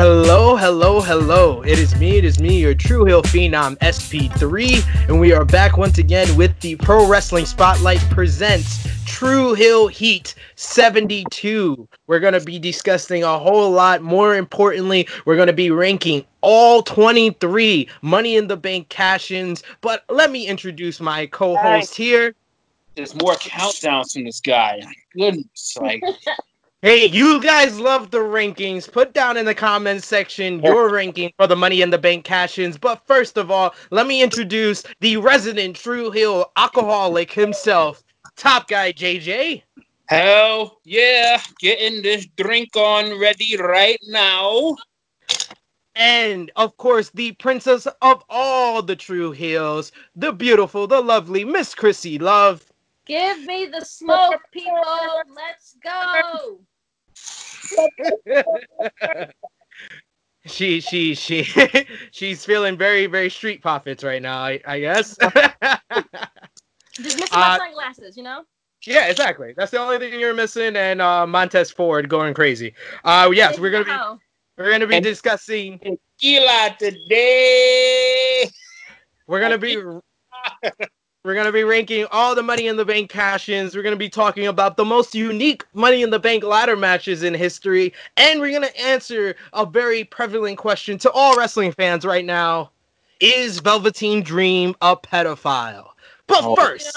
Hello, hello, hello. It is me, your True Hill Phenom SP3, and we are back once again with the Pro Wrestling Spotlight presents True Hill Heat 72. We're going to be discussing a whole lot. More importantly, we're going to be ranking all 23 Money in the Bank cash-ins. But let me introduce my co-host here. There's more countdowns from this guy. Goodness, like... Hey, you guys love the rankings. Put down in the comments section your ranking for the Money in the Bank cash-ins. But first of all, let me introduce the resident True Hill alcoholic himself, Top Guy JJ. Hell yeah, getting this drink on ready right now. And, of course, the princess of all the True Hills, the beautiful, the lovely Miss Chrissy Love. Give me the smoke, people. Let's go. She's feeling very, very street profits right now, I guess. Just missing my sunglasses, you know? Yeah, exactly. That's the only thing you're missing, and Montez Ford going crazy. Yes, we're gonna be discussing tequila today. We're going to be ranking all the Money in the Bank cash-ins. We're going to be talking about the most unique Money in the Bank ladder matches in history. And we're going to answer a very prevalent question to all wrestling fans right now. Is Velveteen Dream a pedophile? But first,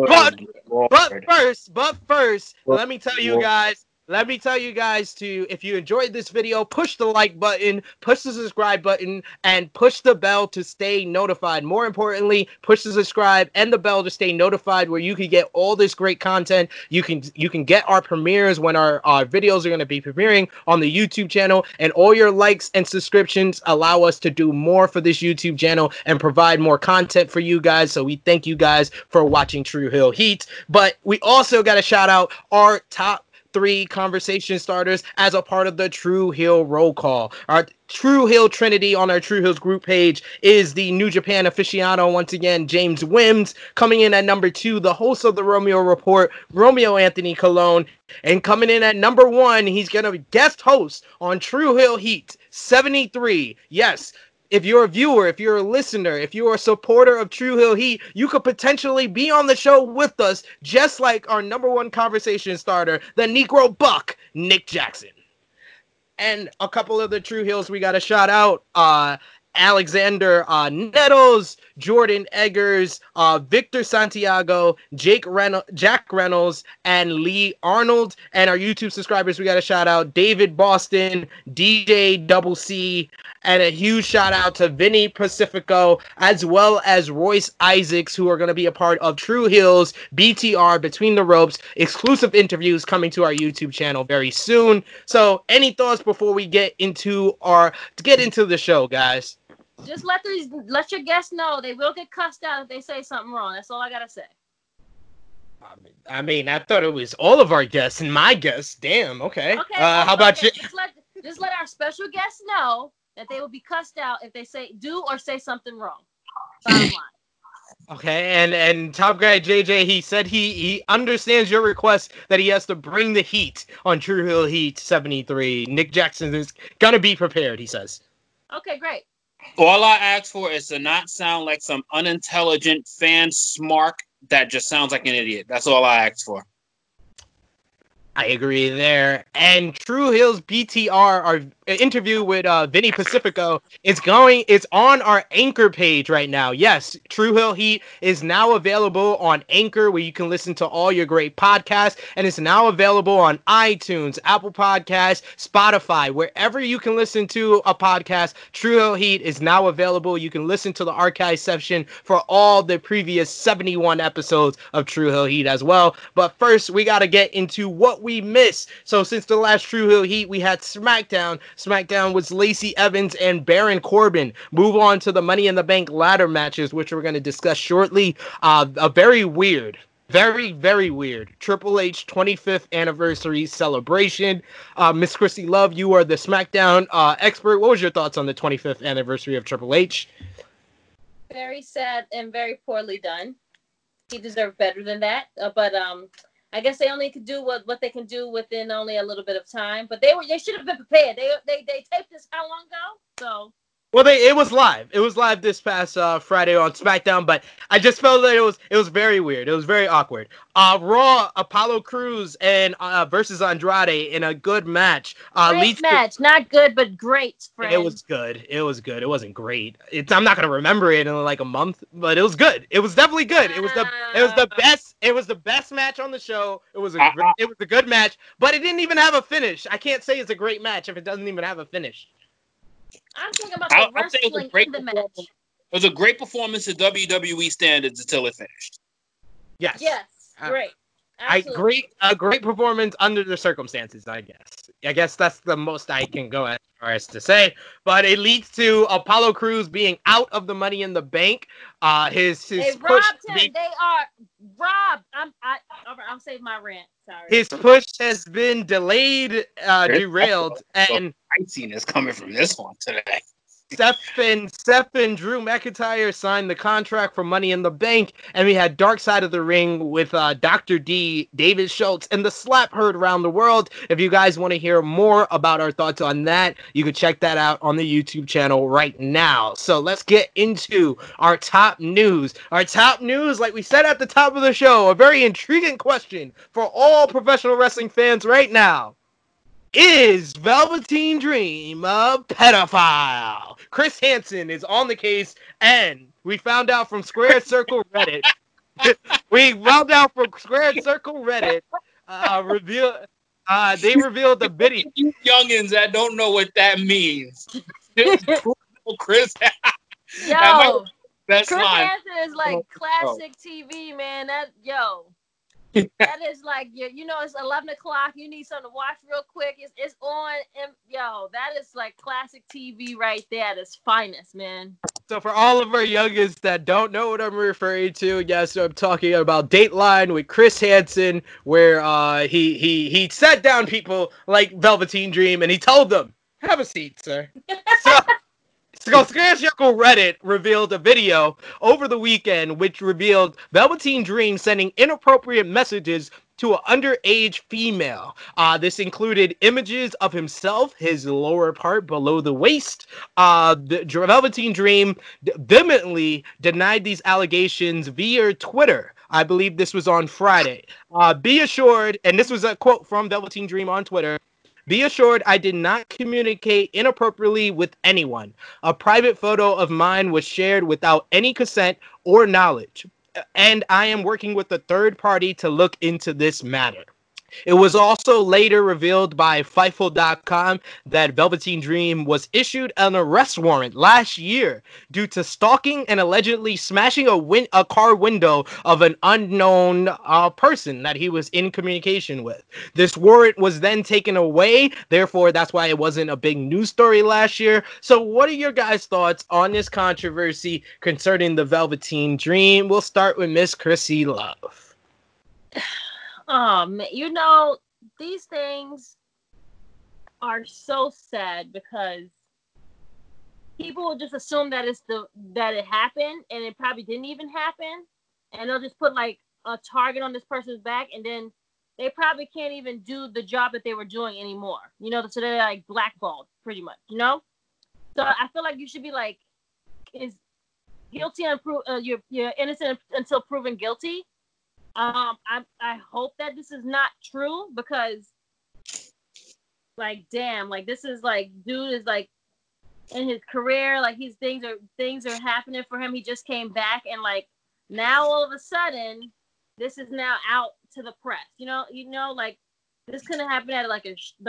let me tell you guys. If you enjoyed this video, push the like button, push the subscribe button, and push the bell to stay notified. More importantly, push the subscribe and the bell to stay notified, where you can get all this great content. You can get our premieres when our videos are going to be premiering on the YouTube channel, and all your likes and subscriptions allow us to do more for this YouTube channel and provide more content for you guys. So we thank you guys for watching True Hill Heat. But we also got to shout out our top 3 conversation starters as a part of the True Hill roll call. Our True Hill Trinity on our True Hills group page is the New Japan aficionado, once again, James Wims. Coming in at number 2, the host of the Romeo Report, Romeo Anthony Colon. And coming in at number 1, he's going to be guest host on True Hill Heat 73. Yes, if you're a viewer, if you're a listener, if you're a supporter of True Hill Heat, you could potentially be on the show with us, just like our number 1 conversation starter, the Negro Buck, Nick Jackson. And a couple of the True Hills we got to shout out. Alexander Nettles, Jordan Eggers, Victor Santiago, Jack Reynolds, and Lee Arnold. And our YouTube subscribers, we got to shout out David Boston, DJ Double C, and a huge shout out to Vinny Pacifico, as well as Royce Isaacs, who are going to be a part of True Hills BTR Between the Ropes exclusive interviews coming to our YouTube channel very soon. So any thoughts before we get into the show, guys? Just let your guests know they will get cussed out if they say something wrong. That's all I gotta say. I mean, I thought it was all of our guests and my guests. Damn. Okay. How about you? Just let our special guests know that they will be cussed out if they do or say something wrong. Bottom line. Okay, and Top Guy JJ, he said he understands your request that he has to bring the heat on True Hill Heat 73. Nick Jackson is gonna be prepared, he says. Okay, great. All I ask for is to not sound like some unintelligent fan smark that just sounds like an idiot. That's all I ask for. I agree there. And True Hills BTR, our interview with Vinny Pacifico, it's on our Anchor page right now. Yes, True Hill Heat is now available on Anchor, where you can listen to all your great podcasts, and it's now available on iTunes, Apple Podcasts, Spotify, wherever you can listen to a podcast. True Hill Heat is now available. You can listen to the archive section for all the previous 71 episodes of True Hill Heat as well. But first, we got to get into what we missed. So since the last True Hill Heat, we had SmackDown. SmackDown was Lacey Evans and Baron Corbin. Move on to the Money in the Bank ladder matches, which we're going to discuss shortly. A very weird, very, very weird Triple H 25th anniversary celebration. Miss Chrissy Love, you are the SmackDown expert. What was your thoughts on the 25th anniversary of Triple H? Very sad and very poorly done. He deserved better than that. But I guess they only could do what they can do within only a little bit of time. But they should have been prepared. They taped this how long ago? So. Well, it was live. It was live this past Friday on SmackDown, but I just felt that it was very weird. It was very awkward. Raw, Apollo Crews and versus Andrade in a good match. Great match, not good, but great. Friend. It was good. It was good. It wasn't great. I'm not gonna remember it in like a month, but it was good. It was definitely good. It was the best. It was the best match on the show. It was a good match, but it didn't even have a finish. I can't say it's a great match if it doesn't even have a finish. I'm talking about the wrestling in the match. It was a great performance to WWE standards until it finished. Yes. Yes. Great. Absolutely. A great performance under the circumstances, I guess. I guess that's the most I can go as far as to say. But it leads to Apollo Crews being out of the Money in the Bank. They robbed him. They are robbed. I'll save my rant. Sorry. His push has been delayed, derailed, and iciness coming from this one today. Seth and Drew McIntyre signed the contract for Money in the Bank, and we had Dark Side of the Ring with Dr. D, David Schultz, and the slap heard around the world. If you guys want to hear more about our thoughts on that, you can check that out on the YouTube channel right now. So let's get into our top news. Our top news, like we said at the top of the show, a very intriguing question for all professional wrestling fans right now. Is Velveteen Dream a pedophile? Chris Hansen is on the case, and we found out from Square Circle Reddit. They revealed the video. You youngins that don't know what that means. Chris. Yo, Chris Hansen is like classic TV, man. That is like, it's 11 o'clock. You need something to watch real quick. It's on. And, that is like classic TV right there at its finest, man. So for all of our youngest that don't know what I'm referring to, yes, I'm talking about Dateline with Chris Hansen, where he sat down people like Velveteen Dream and he told them, "Have a seat, sir." So Square Circle Reddit revealed a video over the weekend which revealed Velveteen Dream sending inappropriate messages to an underage female. This included images of himself, his lower part below the waist. The Velveteen Dream vehemently denied these allegations via Twitter. I believe this was on Friday. Be assured, and this was a quote from Velveteen Dream on Twitter, "Be assured I did not communicate inappropriately with anyone. A private photo of mine was shared without any consent or knowledge, and I am working with a third party to look into this matter." It was also later revealed by Fightful.com that Velveteen Dream was issued an arrest warrant last year due to stalking and allegedly smashing a car window of an unknown person that he was in communication with. This warrant was then taken away, therefore that's why it wasn't a big news story last year. So what are your guys' thoughts on this controversy concerning the Velveteen Dream? We'll start with Miss Chrissy Love. Man, these things are so sad because people will just assume that that it happened and it probably didn't even happen, and they'll just put like a target on this person's back, and then they probably can't even do the job that they were doing anymore. So they're like blackballed pretty much. So I feel like you should be like, is guilty you're innocent until proven guilty. I hope that this is not true because, like, damn, like this is like, dude is like in his career, like things are happening for him. He just came back, and like now all of a sudden, this is now out to the press. Like this couldn't happen at like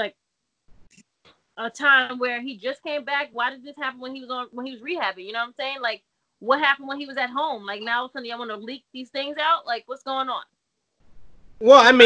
a time where he just came back. Why did this happen when he was rehabbing? You know what I'm saying? Like, what happened when he was at home? Like, now all of a sudden I want to leak these things out? Like, what's going on? Well, I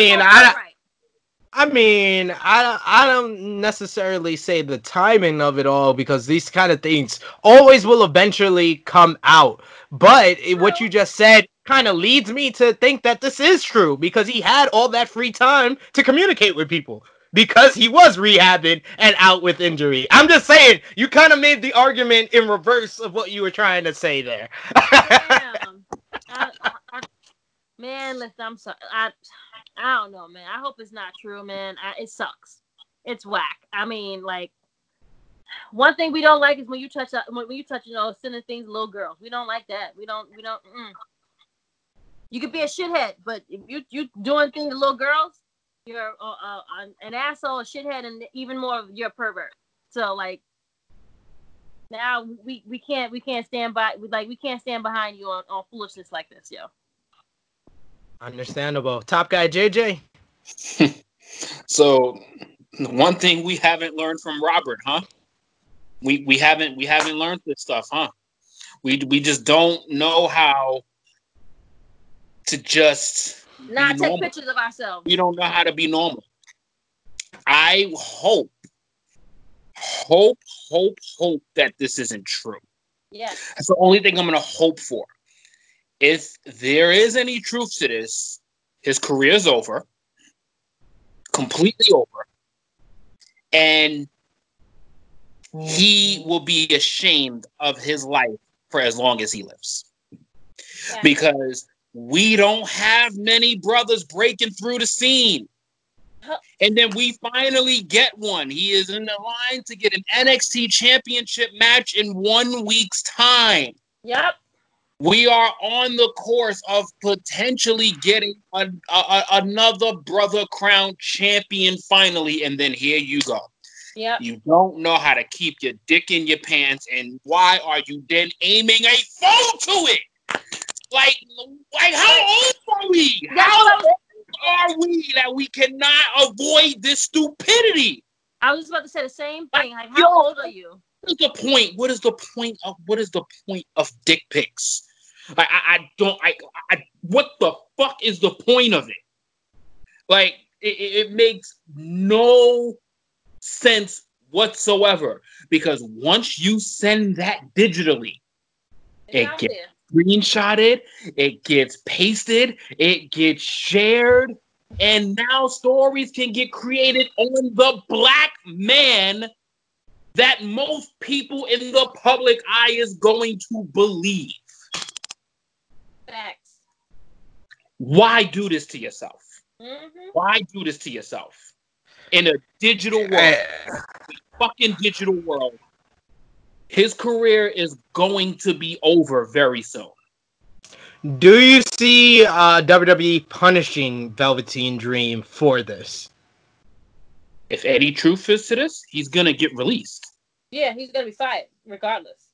don't necessarily say the timing of it all because these kind of things always will eventually come out. But what you just said kind of leads me to think that this is true because he had all that free time to communicate with people. Because he was rehabbing and out with injury. I'm just saying, you kind of made the argument in reverse of what you were trying to say there. Damn. Man, listen, I'm sorry. I don't know, man. I hope it's not true, man. It sucks. It's whack. I mean, like, one thing we don't like is when you touch, sending things to little girls. We don't like that. We don't. You could be a shithead, but if you doing things to little girls, you're an asshole, a shithead, and even more, you're a pervert. So, like, now we can't stand by, we can't stand behind you on foolishness like this, yo. Understandable. Top guy JJ. So, one thing we haven't learned from Robert, huh? We haven't learned this stuff, huh? We just don't know how to just not take pictures of ourselves. We don't know how to be normal. I hope that this isn't true. Yeah. That's the only thing I'm going to hope for. If there is any truth to this, his career is over. Completely over. And he will be ashamed of his life for as long as he lives. Yeah. Because we don't have many brothers breaking through the scene. And then we finally get one. He is in the line to get an NXT championship match in 1 week's time. Yep. We are on the course of potentially getting another brother crown champion finally. And then here you go. Yep. You don't know how to keep your dick in your pants. And why are you then aiming a phone to it? Like how old are we? How old are we that we cannot avoid this stupidity? I was about to say the same thing. Like, how old are you? What is the point? What is the point of dick pics? Like, what the fuck is the point of it? Like, it makes no sense whatsoever, because once you send that digitally, it gets screenshotted, it gets pasted, it gets shared, and now stories can get created on the black man that most people in the public eye is going to believe. Facts. Why do this to yourself? Mm-hmm. Why do this to yourself? In a digital world, fucking digital world, his career is going to be over very soon. Do you see WWE punishing Velveteen Dream for this? If any truth is to this, he's gonna get released. Yeah, he's gonna be fired regardless.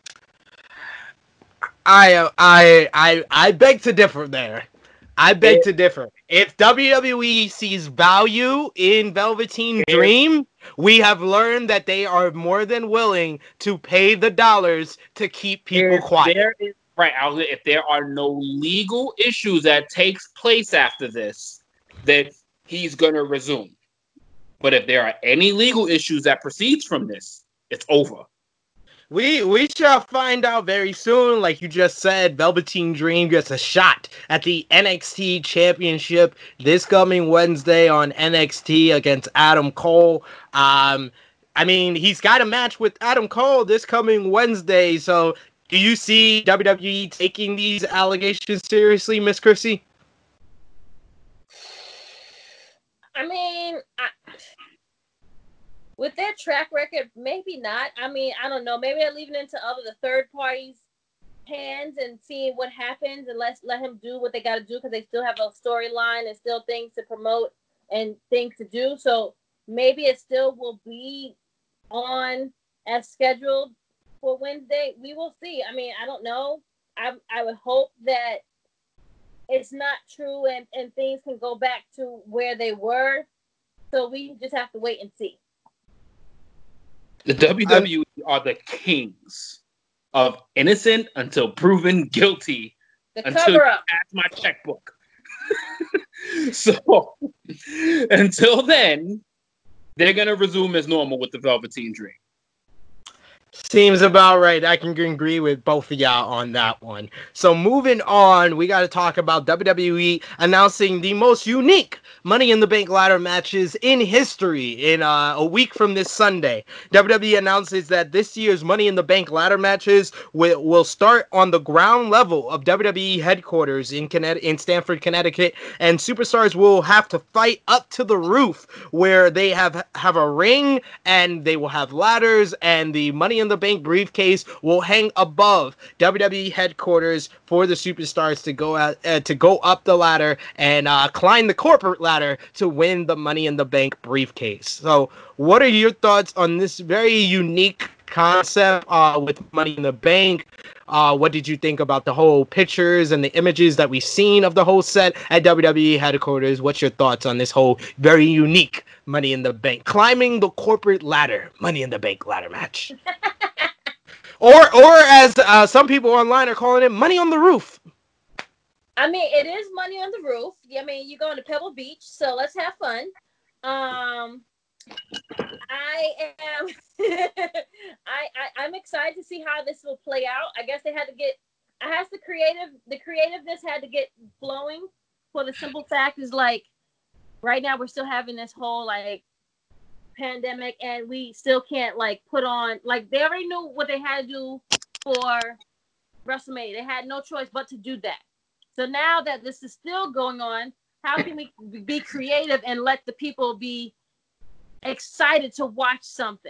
I beg to differ there. I beg to differ. If WWE sees value in Velveteen Dream, we have learned that they are more than willing to pay the dollars to keep people quiet. If there are no legal issues that takes place after this, then he's going to resume. But if there are any legal issues that proceeds from this, it's over. We shall find out very soon. Like you just said, Velveteen Dream gets a shot at the NXT Championship this coming Wednesday on NXT against Adam Cole. I mean, he's got a match with Adam Cole this coming Wednesday. So, do you see WWE taking these allegations seriously, Miss Chrissy? I mean, with their track record, maybe not. I mean, I don't know. Maybe they're leaving it into the third party's hands and seeing what happens, and let him do what they got to do, because they still have a storyline and still things to promote and things to do. So maybe it still will be on as scheduled for Wednesday. We will see. I mean, I don't know. I would hope that it's not true and things can go back to where they were. So we just have to wait and see. The WWE are the kings of innocent until proven guilty. Until you pass my checkbook. So until then, they're gonna resume as normal with the Velveteen Dream. Seems about right. I can agree with both of y'all on that one. So moving on, we got to talk about WWE announcing the most unique Money in the Bank ladder matches in history in a week from this Sunday. WWE announces that this year's Money in the Bank ladder matches will start on the ground level of WWE headquarters in Stamford, Connecticut, and superstars will have to fight up to the roof where they have a ring and they will have ladders, and the Money in the Bank briefcase will hang above WWE headquarters for the superstars to go up the ladder and climb the corporate ladder to win the Money in the Bank briefcase. So, what are your thoughts on this very unique concept with Money in the Bank? What did you think about the whole pictures and the images that we've seen of the whole set at WWE headquarters? What's your thoughts on this whole very unique Money in the Bank, climbing the corporate ladder, Money in the Bank ladder match? or as some people online are calling it, Money on the Roof. I mean, it is Money on the Roof. I mean, you're going to Pebble Beach, so let's have fun. I am I'm excited to see how this will play out. I guess the creativeness had to get flowing, for the simple fact is, like, right now we're still having this whole, like, pandemic, and we still can't, like, put on, like, they already knew what they had to do for WrestleMania. They had no choice but to do that. So now that this is still going on, how can we be creative and let the people be excited to watch something?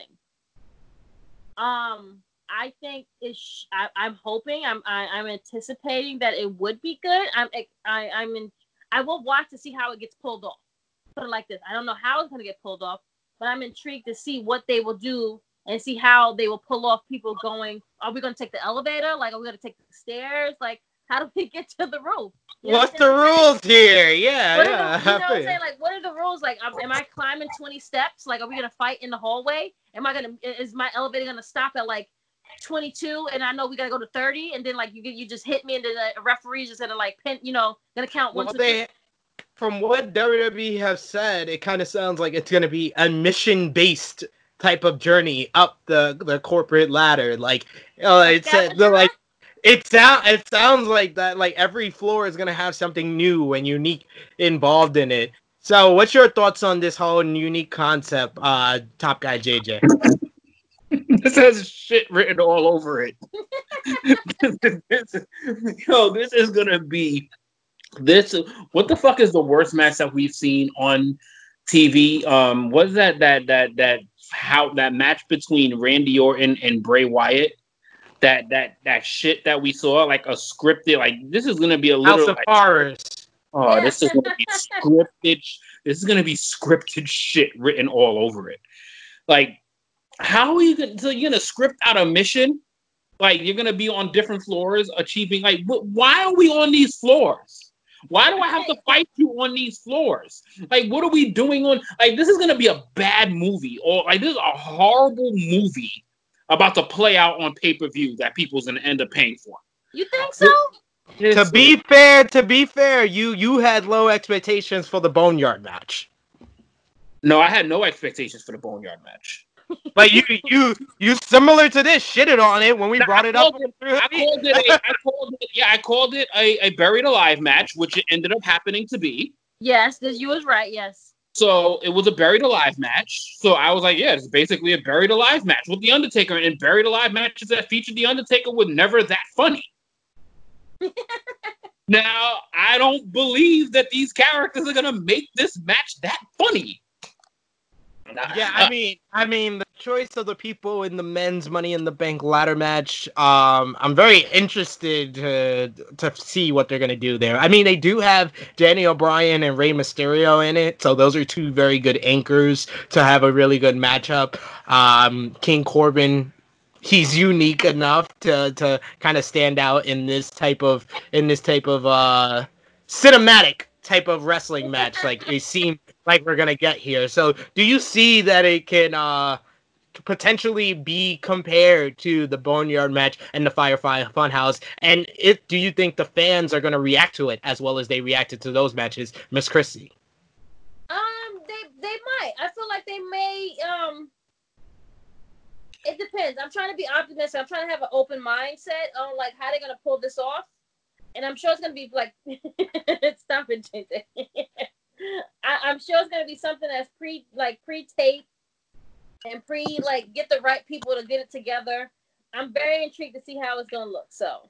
I think I'm hoping, I'm anticipating that it would be good. I will watch to see how it gets pulled off. Put it like this: I don't know how it's going to get pulled off, but I'm intrigued to see what they will do and see how they will pull off people going. Are we going to take the elevator? Like, are we going to take the stairs? Like, how do we get to the roof? What's the rules here? Yeah, you know what I'm saying? Like, what are the rules? Like, am I climbing 20 steps? Like, are we gonna fight in the hallway? Is my elevator gonna stop at like 22? And I know we gotta go to 30, and then like you just hit me, and then the referee's just gonna like pin, gonna count 1, 2, 3. From what WWE have said, it kind of sounds like it's gonna be a mission-based type of journey up the corporate ladder. Like, it said like. It sounds like that. Like, every floor is gonna have something new and unique involved in it. So, what's your thoughts on this whole unique concept, Top Guy JJ? This has shit written all over it. This is gonna be this. What the fuck is the worst match that we've seen on TV? What is that match between Randy Orton and Bray Wyatt? That shit that we saw, like a scripted, like, this is gonna be a little House of Horrors. Oh, this is gonna be scripted. This is gonna be scripted shit written all over it. Like, how are you gonna? So you're gonna script out a mission? Like, you're gonna be on different floors achieving. Like, why are we on these floors? Why do I have to fight you on these floors? Like, what are we doing on? Like, this is gonna be a bad movie, or like, this is a horrible movie about to play out on pay-per-view that people's gonna end up paying for. You think so? To be fair, you had low expectations for the Boneyard match. No, I had no expectations for the Boneyard match. But you similar to this, shitted on it when we brought it up. I called it a buried alive match, which it ended up happening to be. Yes, you was right. Yes. So it was a buried alive match. So I was like, yeah, it's basically a buried alive match with The Undertaker. And buried alive matches that featured The Undertaker were never that funny. Now, I don't believe that these characters are going to make this match that funny. Yeah, I mean, the choice of the people in the men's Money in the Bank ladder match, I'm very interested to see what they're gonna do there. I mean, they do have Danny O'Brien and Rey Mysterio in it, so those are two very good anchors to have a really good matchup. King Corbin, he's unique enough to kind of stand out in this type of cinematic type of wrestling match. Like, it seemed like we're gonna get here. So do you see that it can potentially be compared to the Boneyard match and the Firefly Funhouse? And do you think the fans are gonna react to it as well as they reacted to those matches, Miss Chrissy? They might. I feel like they may. It depends. depends. I'm trying to be optimistic. I'm trying to have an open mindset on like how they're gonna pull this off, and I'm sure it's gonna be like stop it, JJ. I'm sure it's gonna be something that's pre-tape and get the right people to get it together. I'm very intrigued to see how it's gonna look. So.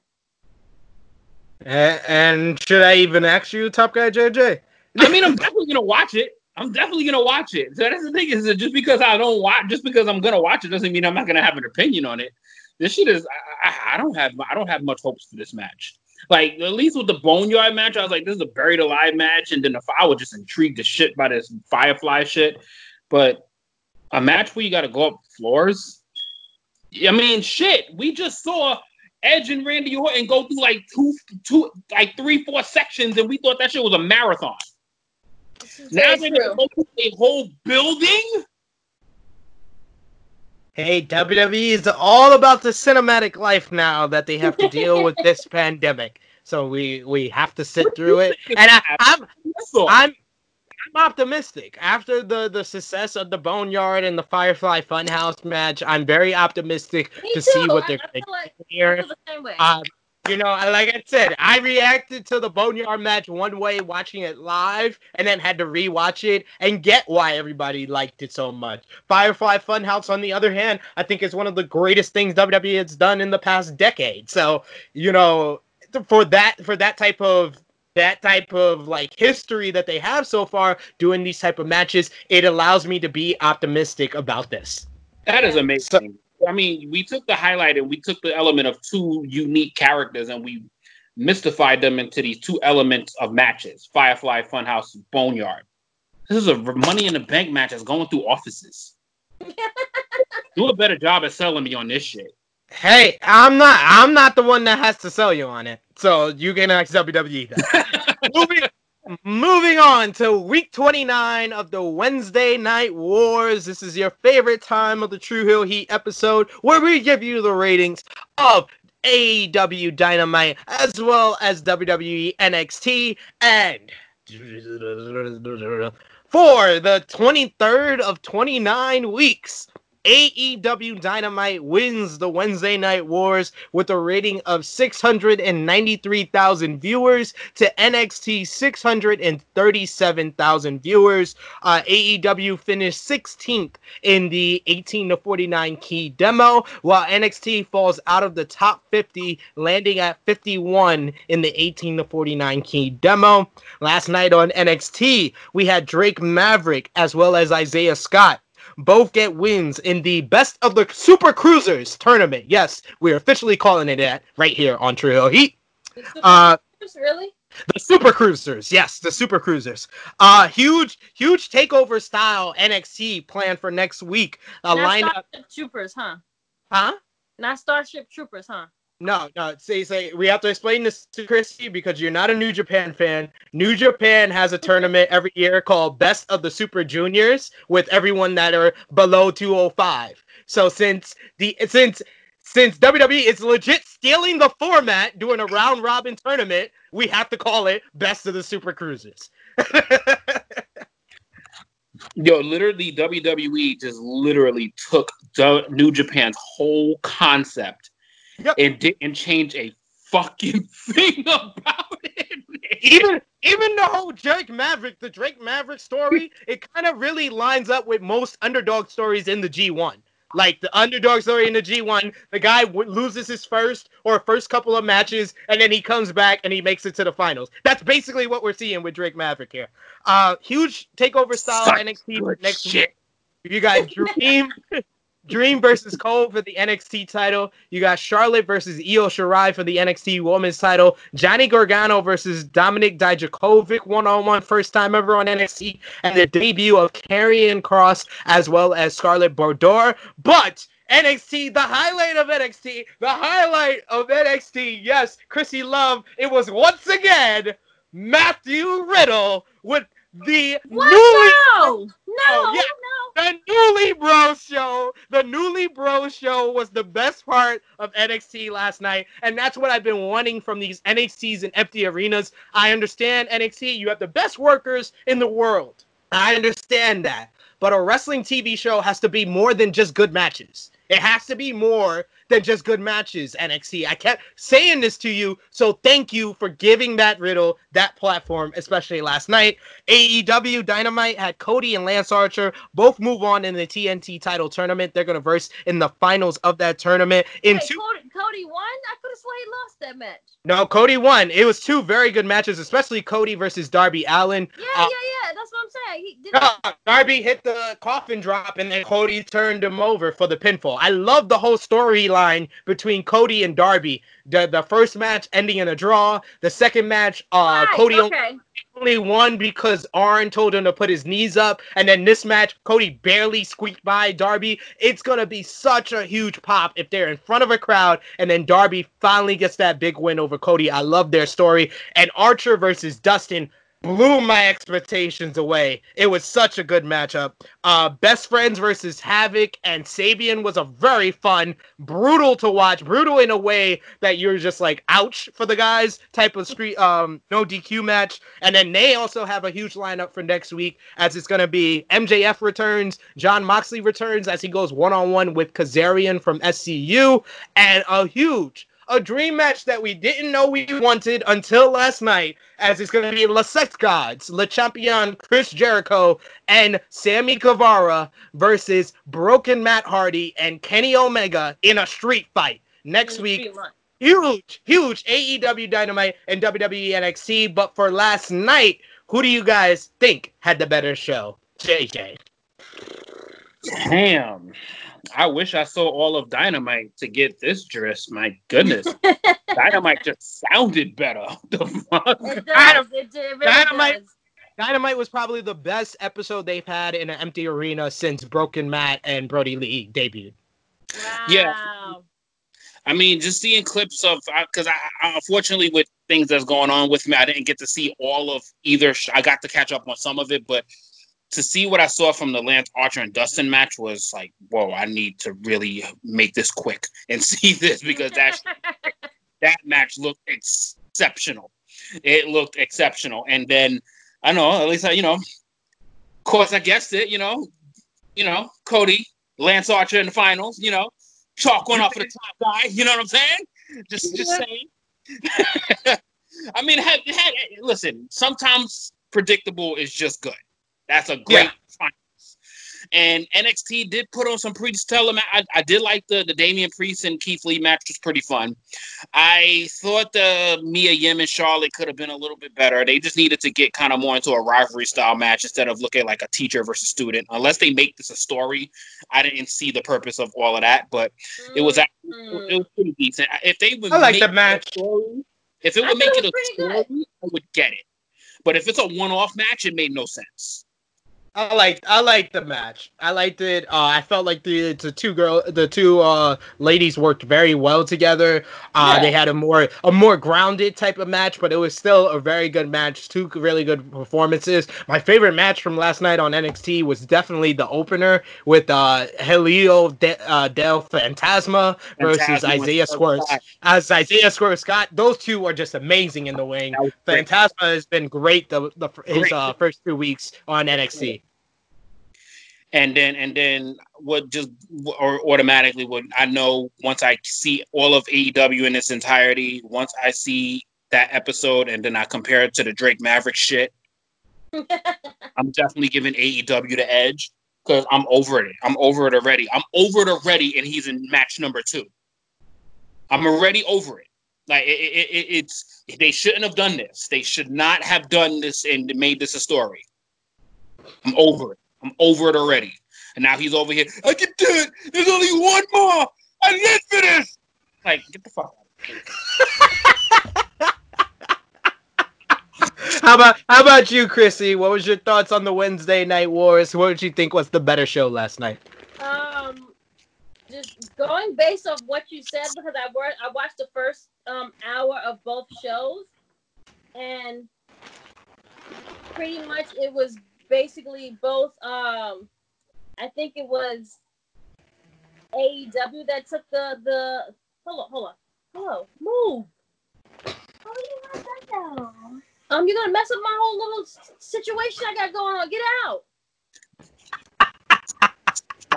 And should I even ask you, Top Guy JJ? I mean, I'm definitely gonna watch it. So that's the thing, is that just because I'm gonna watch it doesn't mean I'm not gonna have an opinion on it. This shit is I don't have much hopes for this match. Like, at least with the Boneyard match, I was like, this is a buried alive match, and then I was just intrigued to shit by this Firefly shit. But a match where you gotta go up floors. I mean, shit. We just saw Edge and Randy Orton go through like 3-4 sections, and we thought that shit was a marathon. Now they're gonna go through a whole building. Hey, WWE is all about the cinematic life now that they have to deal with this pandemic. So we have to sit through it, and I'm optimistic. After the success of the Boneyard and the Firefly Funhouse match, I'm very optimistic to see what they're going to do here. Like I said, I reacted to the Boneyard match one way watching it live, and then had to rewatch it and get why everybody liked it so much. Firefly Funhouse, on the other hand, I think is one of the greatest things WWE has done in the past decade. So, for that type of like history that they have so far doing these type of matches, it allows me to be optimistic about this. That is amazing. I mean, we took the highlight and we took the element of two unique characters and we mystified them into these two elements of matches: Firefly Funhouse, Boneyard. This is a Money in the Bank match that's going through offices. Do a better job at selling me on this shit. Hey, I'm not the one that has to sell you on it. So you can ask WWE that. Moving on to week 29 of the Wednesday Night Wars. This is your favorite time of the True Heel Heat episode, where we give you the ratings of AEW Dynamite as well as WWE NXT. And for the 23rd of 29 weeks, AEW Dynamite wins the Wednesday Night Wars with a rating of 693,000 viewers to NXT 637,000 viewers. AEW finished 16th in the 18 to 49 key demo, while NXT falls out of the top 50, landing at 51 in the 18 to 49 key demo. Last night on NXT, we had Drake Maverick as well as Isaiah Scott both get wins in the Best of the Super Cruisers tournament. Yes, we're officially calling it that right here on True Heel Heat. Really? The Super Cruisers, yes, the Super Cruisers. Huge takeover style NXT planned for next week. Starship Troopers, huh? Huh? Not Starship Troopers, huh? No. Say, we have to explain this to Chrissy because you're not a New Japan fan. New Japan has a tournament every year called Best of the Super Juniors with everyone that are below 205. So since WWE is legit stealing the format, doing a round robin tournament, we have to call it Best of the Super Cruisers. Yo, literally, WWE just literally took New Japan's whole concept. Yep. And didn't change a fucking thing about it. Even the whole Drake Maverick story, it kind of really lines up with most underdog stories in the G1. Like the underdog story in the G1, the guy loses his first couple of matches, and then he comes back and he makes it to the finals. That's basically what we're seeing with Drake Maverick here. Huge takeover style NXT next week. You got Dream versus Cole for the NXT title. You got Charlotte versus Io Shirai for the NXT Women's title. Johnny Gargano versus Dominic Dijakovic one-on-one, first time ever on NXT. And the debut of Karrion Kross as well as Scarlett Bordeaux. But NXT, the highlight of NXT, yes, Chrissy Love, it was once again Matthew Riddle with the No. The Newly Bro Show. The Newly Bro Show was the best part of NXT last night, and that's what I've been wanting from these NXTs in empty arenas. I understand NXT, you have the best workers in the world. I understand that. but a wrestling TV show has to be more than just good matches. It has to be more than just good matches, NXT. I kept saying this to you, so thank you for giving Matt Riddle that platform, especially last night. AEW Dynamite had Cody and Lance Archer both move on in the TNT title tournament. They're going to verse in the finals of that tournament. Cody won? I could have sworn he lost that match. No, Cody won. It was two very good matches, especially Cody versus Darby Allin. Yeah. That's what I'm saying. Darby hit the coffin drop, and then Cody turned him over for the pinfall. I love the whole storyline between Cody and Darby. The first match ending in a draw. The second match, Cody only won because Arn told him to put his knees up. And then this match, Cody barely squeaked by Darby. It's going to be such a huge pop if they're in front of a crowd and then Darby finally gets that big win over Cody. I love their story. And Archer versus Dustin blew my expectations away. It was such a good matchup. Best Friends versus Havoc and Sabian was a very fun, brutal to watch, brutal in a way that you're just like, ouch for the guys type of no DQ match. And then they also have a huge lineup for next week, as it's going to be MJF returns, Jon Moxley returns as he goes one-on-one with Kazarian from SCU, and a dream match that we didn't know we wanted until last night, as it's going to be Le Sex Gods, Le Champion Chris Jericho, and Sammy Guevara versus Broken Matt Hardy and Kenny Omega in a street fight next week. Huge AEW Dynamite and WWE NXT. But for last night, who do you guys think had the better show? JJ. Damn. I wish I saw all of Dynamite to get this dress. My goodness. Dynamite just sounded better. The fuck? It does. It really does. Dynamite was probably the best episode they've had in an empty arena since Broken Matt and Brody Lee debuted. Wow. Yeah. I mean, just seeing clips of, because I unfortunately with things that's going on with me, I didn't get to see all of either. I got to catch up on some of it, but to see what I saw from the Lance Archer and Dustin match was like, whoa, I need to really make this quick and see this, because that match looked exceptional. It looked exceptional. And then, I don't know, at least of course I guessed it, Cody, Lance Archer in the finals, chalk one off for the top guy, you know what I'm saying? Just saying. I mean, listen, sometimes predictable is just good. That's a great finals. And NXT did put on some pretty stellar match. I did like the Damian Priest and Keith Lee match was pretty fun. I thought the Mia Yim and Charlotte could have been a little bit better. They just needed to get kind of more into a rivalry style match instead of looking like a teacher versus student. Unless they make this a story, I didn't see the purpose of all of that. But it was pretty decent. If they would, the match. If it would make it a story, I would get it. But if it's a one-off match, it made no sense. I liked the match. I liked it. I felt like the two ladies worked very well together. They had a more grounded type of match, but it was still a very good match. Two really good performances. My favorite match from last night on NXT was definitely the opener with Helio del Fantasma versus Isaiah Swerve. As Isaiah Swerve Scott, those two are just amazing in the ring. Fantasma has been great his first 2 weeks on NXT. And then automatically would I know once I see all of AEW in its entirety, once I see that episode and then I compare it to the Drake Maverick shit, I'm definitely giving AEW the edge because I'm over it. I'm over it already. And he's in match number 2. I'm already over it. Like it's they shouldn't have done this. They should not have done this and made this a story. I'm over it. I'm over it already. And now he's over here. I can do it. There's only one more. I live for this. Like, get the fuck out of here. How about you, Chrissy? What was your thoughts on the Wednesday Night Wars? What did you think was the better show last night? Just going based off what you said, because I watched the first hour of both shows, and pretty much it was basically both. I think it was AEW that took the. Hold on, move. How do you have that down? You're gonna mess up my whole little situation I got going on. Get out.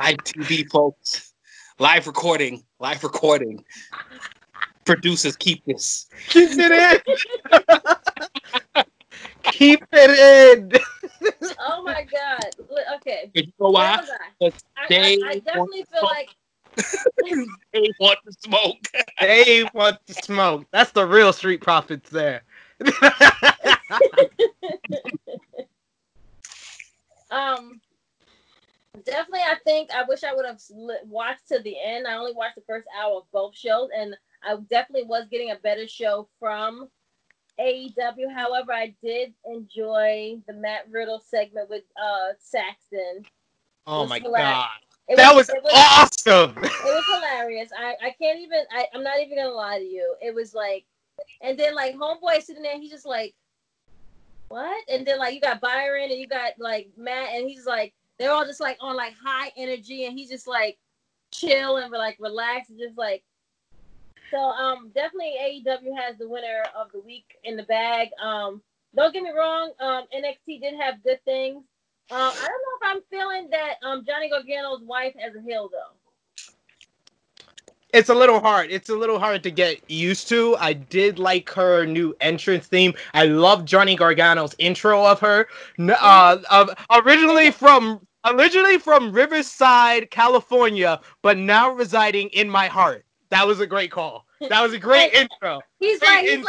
Live TV, folks. Live recording. Live recording. Producers, keep this. Keep it in. Keep it in. Oh my God. Okay. You know why? I definitely feel like they want to smoke. They want to smoke. That's the real Street Profits there. Definitely, I think I wish I would have watched to the end. I only watched the first hour of both shows, and I definitely was getting a better show from AEW. However, I did enjoy the Matt Riddle segment with Saxton. Oh my hilarious. God. That was awesome. It was hilarious. I can't even, I'm not even going to lie to you. It was like, and then like Homeboy sitting there, he's just like, what? And then like you got Byron and you got like Matt, and he's like, they're all just like on like high energy, and he's just like chill and like relaxed, and just like. So definitely AEW has the winner of the week in the bag. Don't get me wrong, NXT did have good things. I don't know if I'm feeling that Johnny Gargano's wife as a heel though. It's a little hard. It's a little hard to get used to. I did like her new entrance theme. I love Johnny Gargano's intro of her. Originally from Riverside, California, but now residing in my heart. That was a great call. That was a great intro. He's acting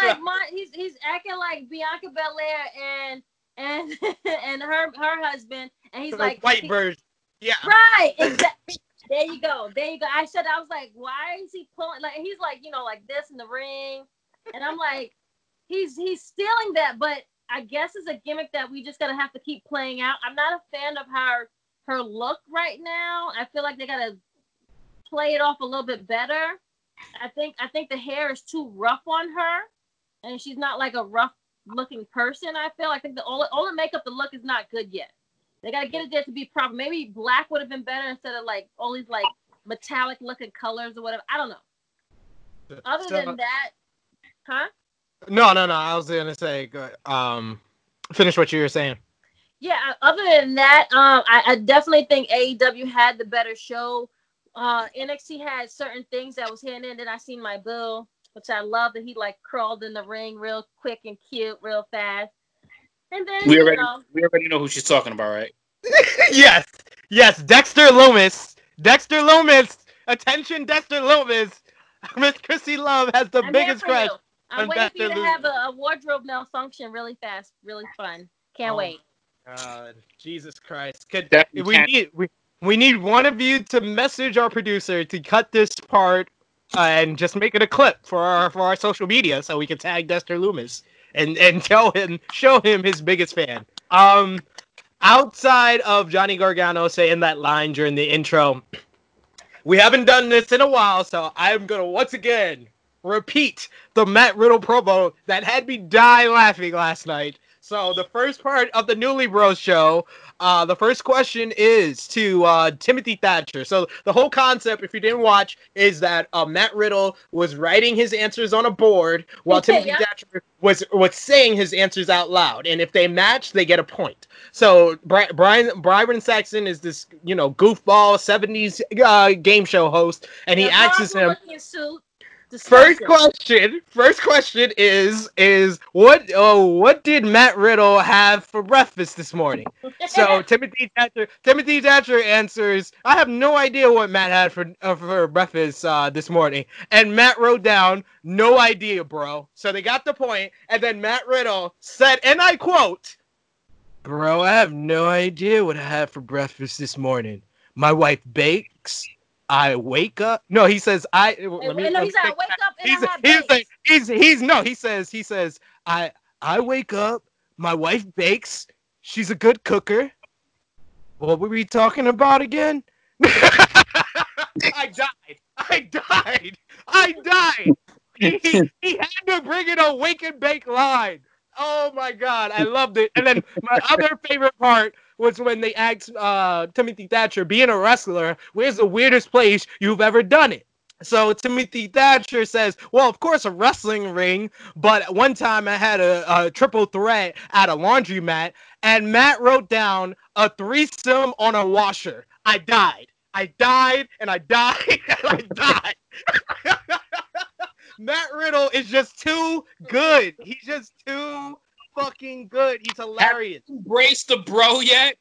like Bianca Belair and her husband, and he's like white version. Yeah. Right. Exactly. There you go. I was like, why is he pulling? Like, he's like, like this in the ring. And I'm like, he's stealing that. But I guess it's a gimmick that we just gotta have to keep playing out. I'm not a fan of her look right now. I feel like they gotta play it off a little bit better. I think the hair is too rough on her, and she's not like a rough looking person. I think all the makeup, the look is not good yet. They gotta get it there to be proper. Maybe black would have been better instead of like all these like metallic looking colors or whatever. I don't know. Other than that, huh? No. I was gonna say, finish what you were saying. Yeah. Other than that, I definitely think AEW had the better show. NXT had certain things that was hitting in. Then I seen my Bill, which I love that he like crawled in the ring real quick and cute, real fast. And then we already know who she's talking about, right? Yes, Dexter Lumis. Attention, Dexter Lumis. Miss Chrissy Love has the biggest crush. I'm waiting for you to have a wardrobe malfunction really fast, really fun. Can't wait. God, Jesus Christ! We need one of you to message our producer to cut this part and just make it a clip for our social media so we can tag Dexter Lumis and show him his biggest fan. Outside of Johnny Gargano saying that line during the intro, we haven't done this in a while, so I'm gonna once again repeat the Matt Riddle promo that had me die laughing last night. So the first part of the Newly Bros show, the first question is to Timothy Thatcher. So the whole concept, if you didn't watch, is that Matt Riddle was writing his answers on a board while Timothy Thatcher was saying his answers out loud. And if they match, they get a point. So Byron Saxton is this, goofball 70s game show host, and he asks him. First question is what did Matt Riddle have for breakfast this morning? So Timothy Thatcher answers, I have no idea what Matt had for breakfast this morning. And Matt wrote down, no idea, bro. So they got the point. And then Matt Riddle said, and I quote, bro, I have no idea what I had for breakfast this morning. My wife bakes. I wake up. No, he says I. He says I wake up and I have bakes. He says I wake up. My wife bakes. She's a good cooker. What were we talking about again? I died. He had to bring in a wake and bake line. Oh my God, I loved it. And then my other favorite part was when they asked Timothy Thatcher, being a wrestler, where's the weirdest place you've ever done it? So Timothy Thatcher says, well, of course, a wrestling ring, but one time I had a triple threat at a laundromat, and Matt wrote down a threesome on a washer. I died. I died, and I died, and I died. Matt Riddle is just too good. He's just too fucking good. He's hilarious. Have you embraced the bro yet?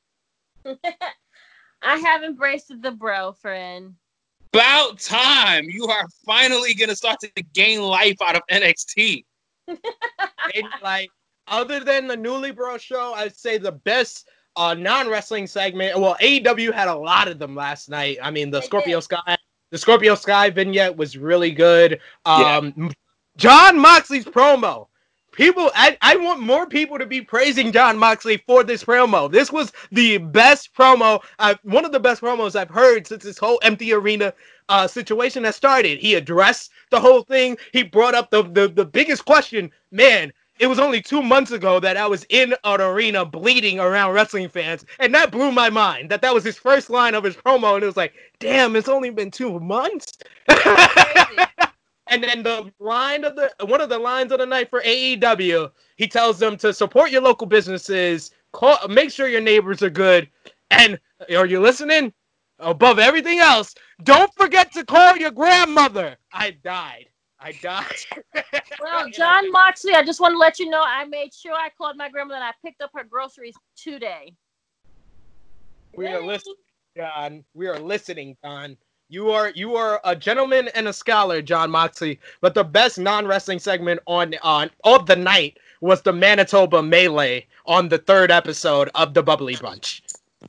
I have embraced the bro, friend. About time. You are finally gonna start to gain life out of NXT. And, like, other than the Newly Bro show, I'd say the best non-wrestling segment. Well, AEW had a lot of them last night. I mean, the Scorpio Sky vignette was really good. Jon Moxley's promo. I want more people to be praising Jon Moxley for this promo. This was the best promo, one of the best promos I've heard since this whole empty arena situation has started. He addressed the whole thing. He brought up the biggest question. Man, it was only 2 months ago that I was in an arena bleeding around wrestling fans, and that blew my mind. That was his first line of his promo, and it was like, damn, it's only been 2 months. And then one of the lines of the night for AEW, he tells them to support your local businesses, make sure your neighbors are good, and are you listening? Above everything else, don't forget to call your grandmother. I died. Well, Jon Moxley, I just want to let you know I made sure I called my grandmother and I picked up her groceries today. We are listening, John. We are listening, John. You are a gentleman and a scholar, Jon Moxley. But the best non-wrestling segment on of the night was the Manitoba Melee on the 3rd episode of the Bubbly Bunch.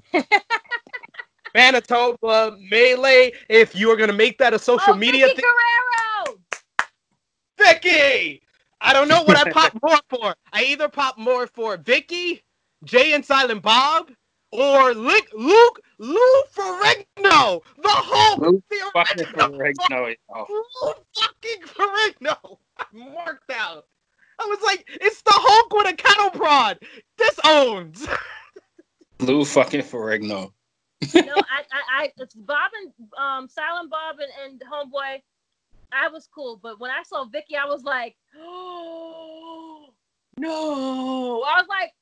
Manitoba Melee. If you are gonna make that a social media Vicky thing, Guerrero! Vicky. I don't know what I pop more for. I either pop more for Vicky, Jay and Silent Bob, or Lou Ferrigno, the Hulk. Lou fucking Ferrigno. Lou fucking Ferrigno. I'm marked out. I was like, it's the Hulk with a cattle prod. This owns. Lou fucking Ferrigno. No, it's Bob and Silent Bob and Homeboy. I was cool, but when I saw Vicky, I was like, oh no. I was like,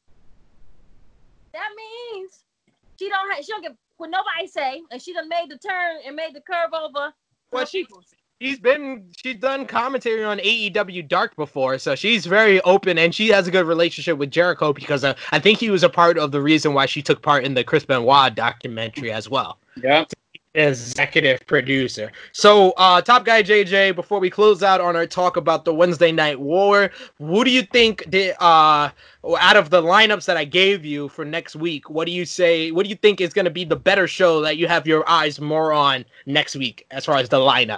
that means she don't get what nobody say, and she done made the turn and made the curve over. Well, she's done commentary on AEW Dark before, so she's very open, and she has a good relationship with Jericho because I think he was a part of the reason why she took part in the Chris Benoit documentary as well. Yeah. Executive producer. So, Top Guy JJ, before we close out on our talk about the Wednesday Night War, who do you think out of the lineups that I gave you for next week, what do you think is going to be the better show that you have your eyes more on next week as far as the lineup?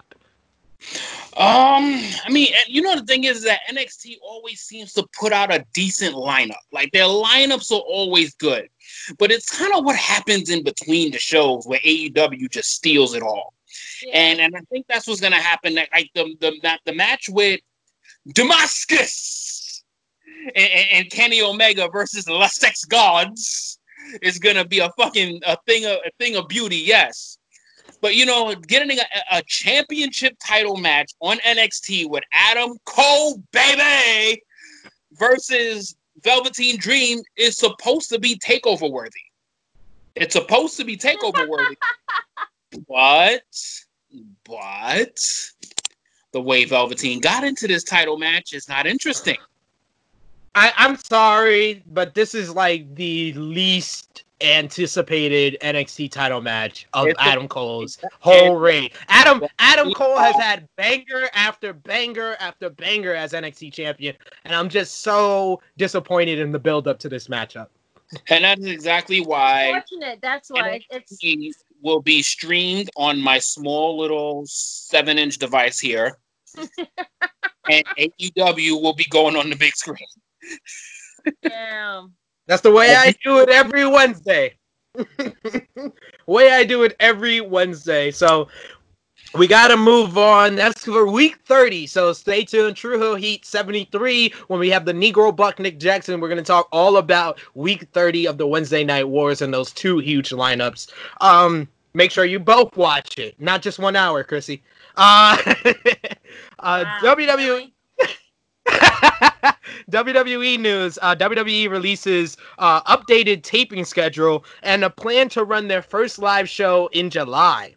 I mean, you know, the thing is that NXT always seems to put out a decent lineup. Like, their lineups are always good. But it's kind of what happens in between the shows where AEW just steals it all. Yeah. And I think that's what's going to happen. Like, the match with Damascus and Kenny Omega versus the Les Sex Gods is going to be a thing of beauty, yes. But, you know, getting a championship title match on NXT with Adam Cole, baby, versus Velveteen Dream is supposed to be takeover worthy. It's supposed to be takeover worthy. But the way Velveteen got into this title match is not interesting. I'm sorry, but this is like the least anticipated NXT title match of Adam Cole's whole reign. Adam Cole has had banger after banger after banger as NXT champion, and I'm just so disappointed in the build up to this matchup. And that's exactly why. Unfortunate. That's why NXT will be streamed on my small little 7-inch device here, and AEW will be going on the big screen. Damn. That's the way I do it every Wednesday. So we got to move on. That's for week 30. So stay tuned. True Hill Heat 73. When we have the Negro Buck Nick Jackson, we're going to talk all about week 30 of the Wednesday Night Wars and those two huge lineups. Make sure you both watch it. Not just 1 hour, Chrissy. WWE. WWE news. WWE releases updated taping schedule and a plan to run their first live show in July.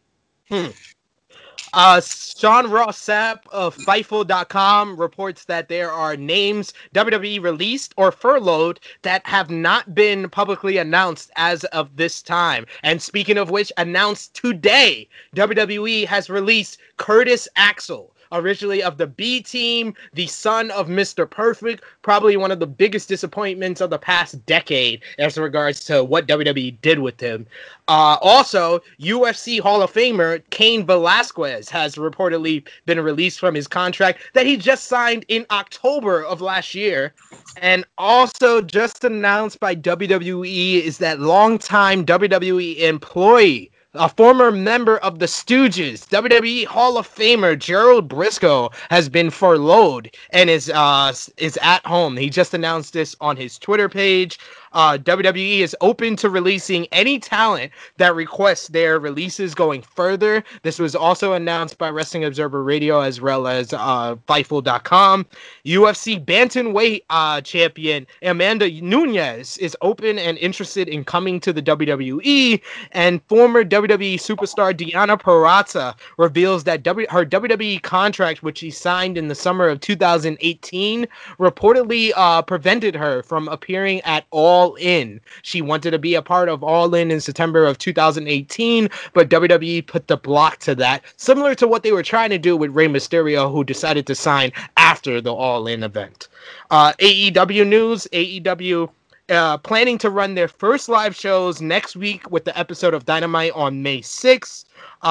Sean Ross Sapp of Fightful.com reports that there are names WWE released or furloughed that have not been publicly announced as of this time. And speaking of which, announced today, WWE has released Curtis Axel, originally of the B Team, the son of Mr. Perfect, probably one of the biggest disappointments of the past decade as regards to what WWE did with him. Also, UFC Hall of Famer Cain Velasquez has reportedly been released from his contract that he just signed in October of last year. And also just announced by WWE is that longtime WWE employee, a former member of the Stooges, WWE Hall of Famer Gerald Briscoe, has been furloughed and is at home. He just announced this on his Twitter page. WWE is open to releasing any talent that requests their releases going further. This was also announced by Wrestling Observer Radio as well as Fightful.com. UFC Bantamweight champion Amanda Nunes is open and interested in coming to the WWE, and former WWE superstar Deonna Purrazzo reveals that her WWE contract, which she signed in the summer of 2018, reportedly prevented her from appearing at All In. She wanted to be a part of All In September of 2018, but WWE put the block to that, similar to what they were trying to do with Rey Mysterio, who decided to sign after the All In event. AEW news, AEW planning to run their first live shows next week with the episode of Dynamite on May 6th.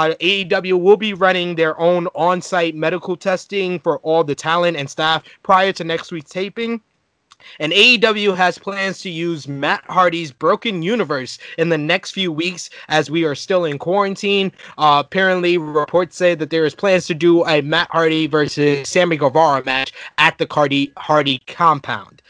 AEW will be running their own on-site medical testing for all the talent and staff prior to next week's taping. And AEW has plans to use Matt Hardy's Broken Universe in the next few weeks as we are still in quarantine. Apparently, reports say that there is plans to do a Matt Hardy versus Sammy Guevara match at the Hardy compound.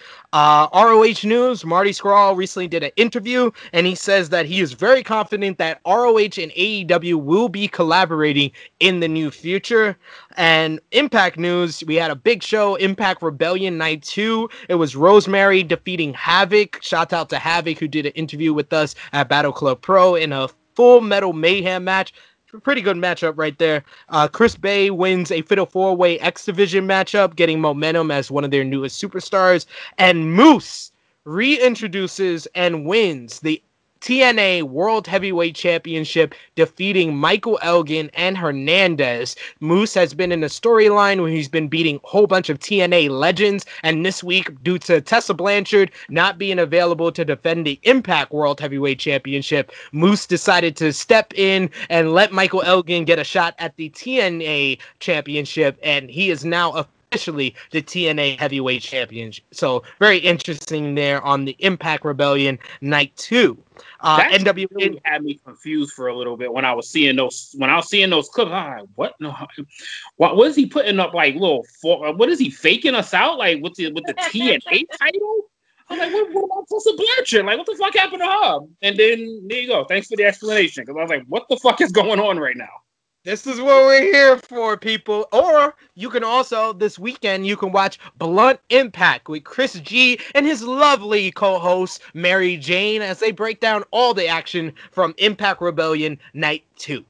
ROH news, Marty Scurll recently did an interview, and he says that he is very confident that ROH and AEW will be collaborating in the near future. And Impact news, we had a big show, Impact Rebellion Night 2. It was Rosemary defeating Havoc. Shout out to Havoc, who did an interview with us at Battle Club Pro in a Full Metal Mayhem match. Pretty good matchup right there. Chris Bay wins a Fatal 4-Way X Division matchup, getting momentum as one of their newest superstars. And Moose reintroduces and wins the TNA World Heavyweight Championship, defeating Michael Elgin and Hernandez. Moose has been in a storyline where he's been beating a whole bunch of TNA legends, and this week, due to Tessa Blanchard not being available to defend the Impact World Heavyweight Championship, Moose decided to step in and let Michael Elgin get a shot at the TNA Championship, and he is now officially the TNA Heavyweight Champion. So very interesting there on the Impact Rebellion Night 2. NWA really had me confused for a little bit when I was seeing those clips. I'm like, what? No, what is he putting up? Like what is he faking us out? Like with the TNA title? I'm like, what about Tessa Blanchard? Like, what the fuck happened to her? And then there you go. Thanks for the explanation, because I was like, what the fuck is going on right now? This is what we're here for, people. Or you can also, this weekend, you can watch Blunt Impact with Chris G and his lovely co-host, Mary Jane, as they break down all the action from Impact Rebellion Night 2.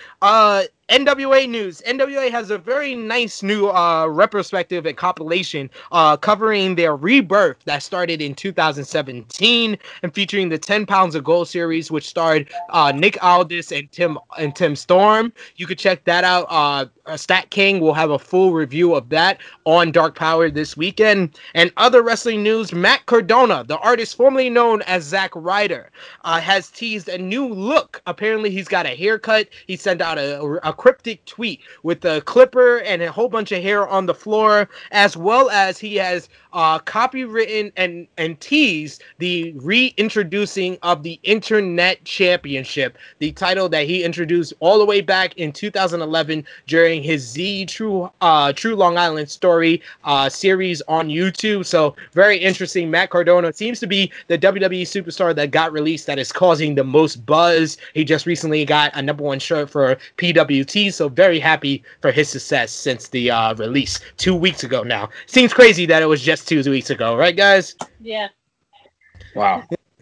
NWA news. NWA has a very nice new retrospective and compilation covering their rebirth that started in 2017 and featuring the 10 Pounds of Gold series, which starred Nick Aldis and Tim Storm. You could check that out. Stat King will have a full review of that on Dark Power this weekend. And other wrestling news, Matt Cardona, the artist formerly known as Zack Ryder, has teased a new look. Apparently, he's got a haircut. He sent out a cryptic tweet with a clipper and a whole bunch of hair on the floor, as well as he has copywritten and teased the reintroducing of the Internet Championship, the title that he introduced all the way back in 2011 during his Z True Long Island Story series on YouTube. So very interesting. Matt Cardona seems to be the WWE superstar that got released that is causing the most buzz. He just recently got a #1 shirt for PWC IWT. So very happy for his success since the release 2 weeks ago now. Seems crazy that it was just 2 weeks ago, right, guys? Yeah. Wow.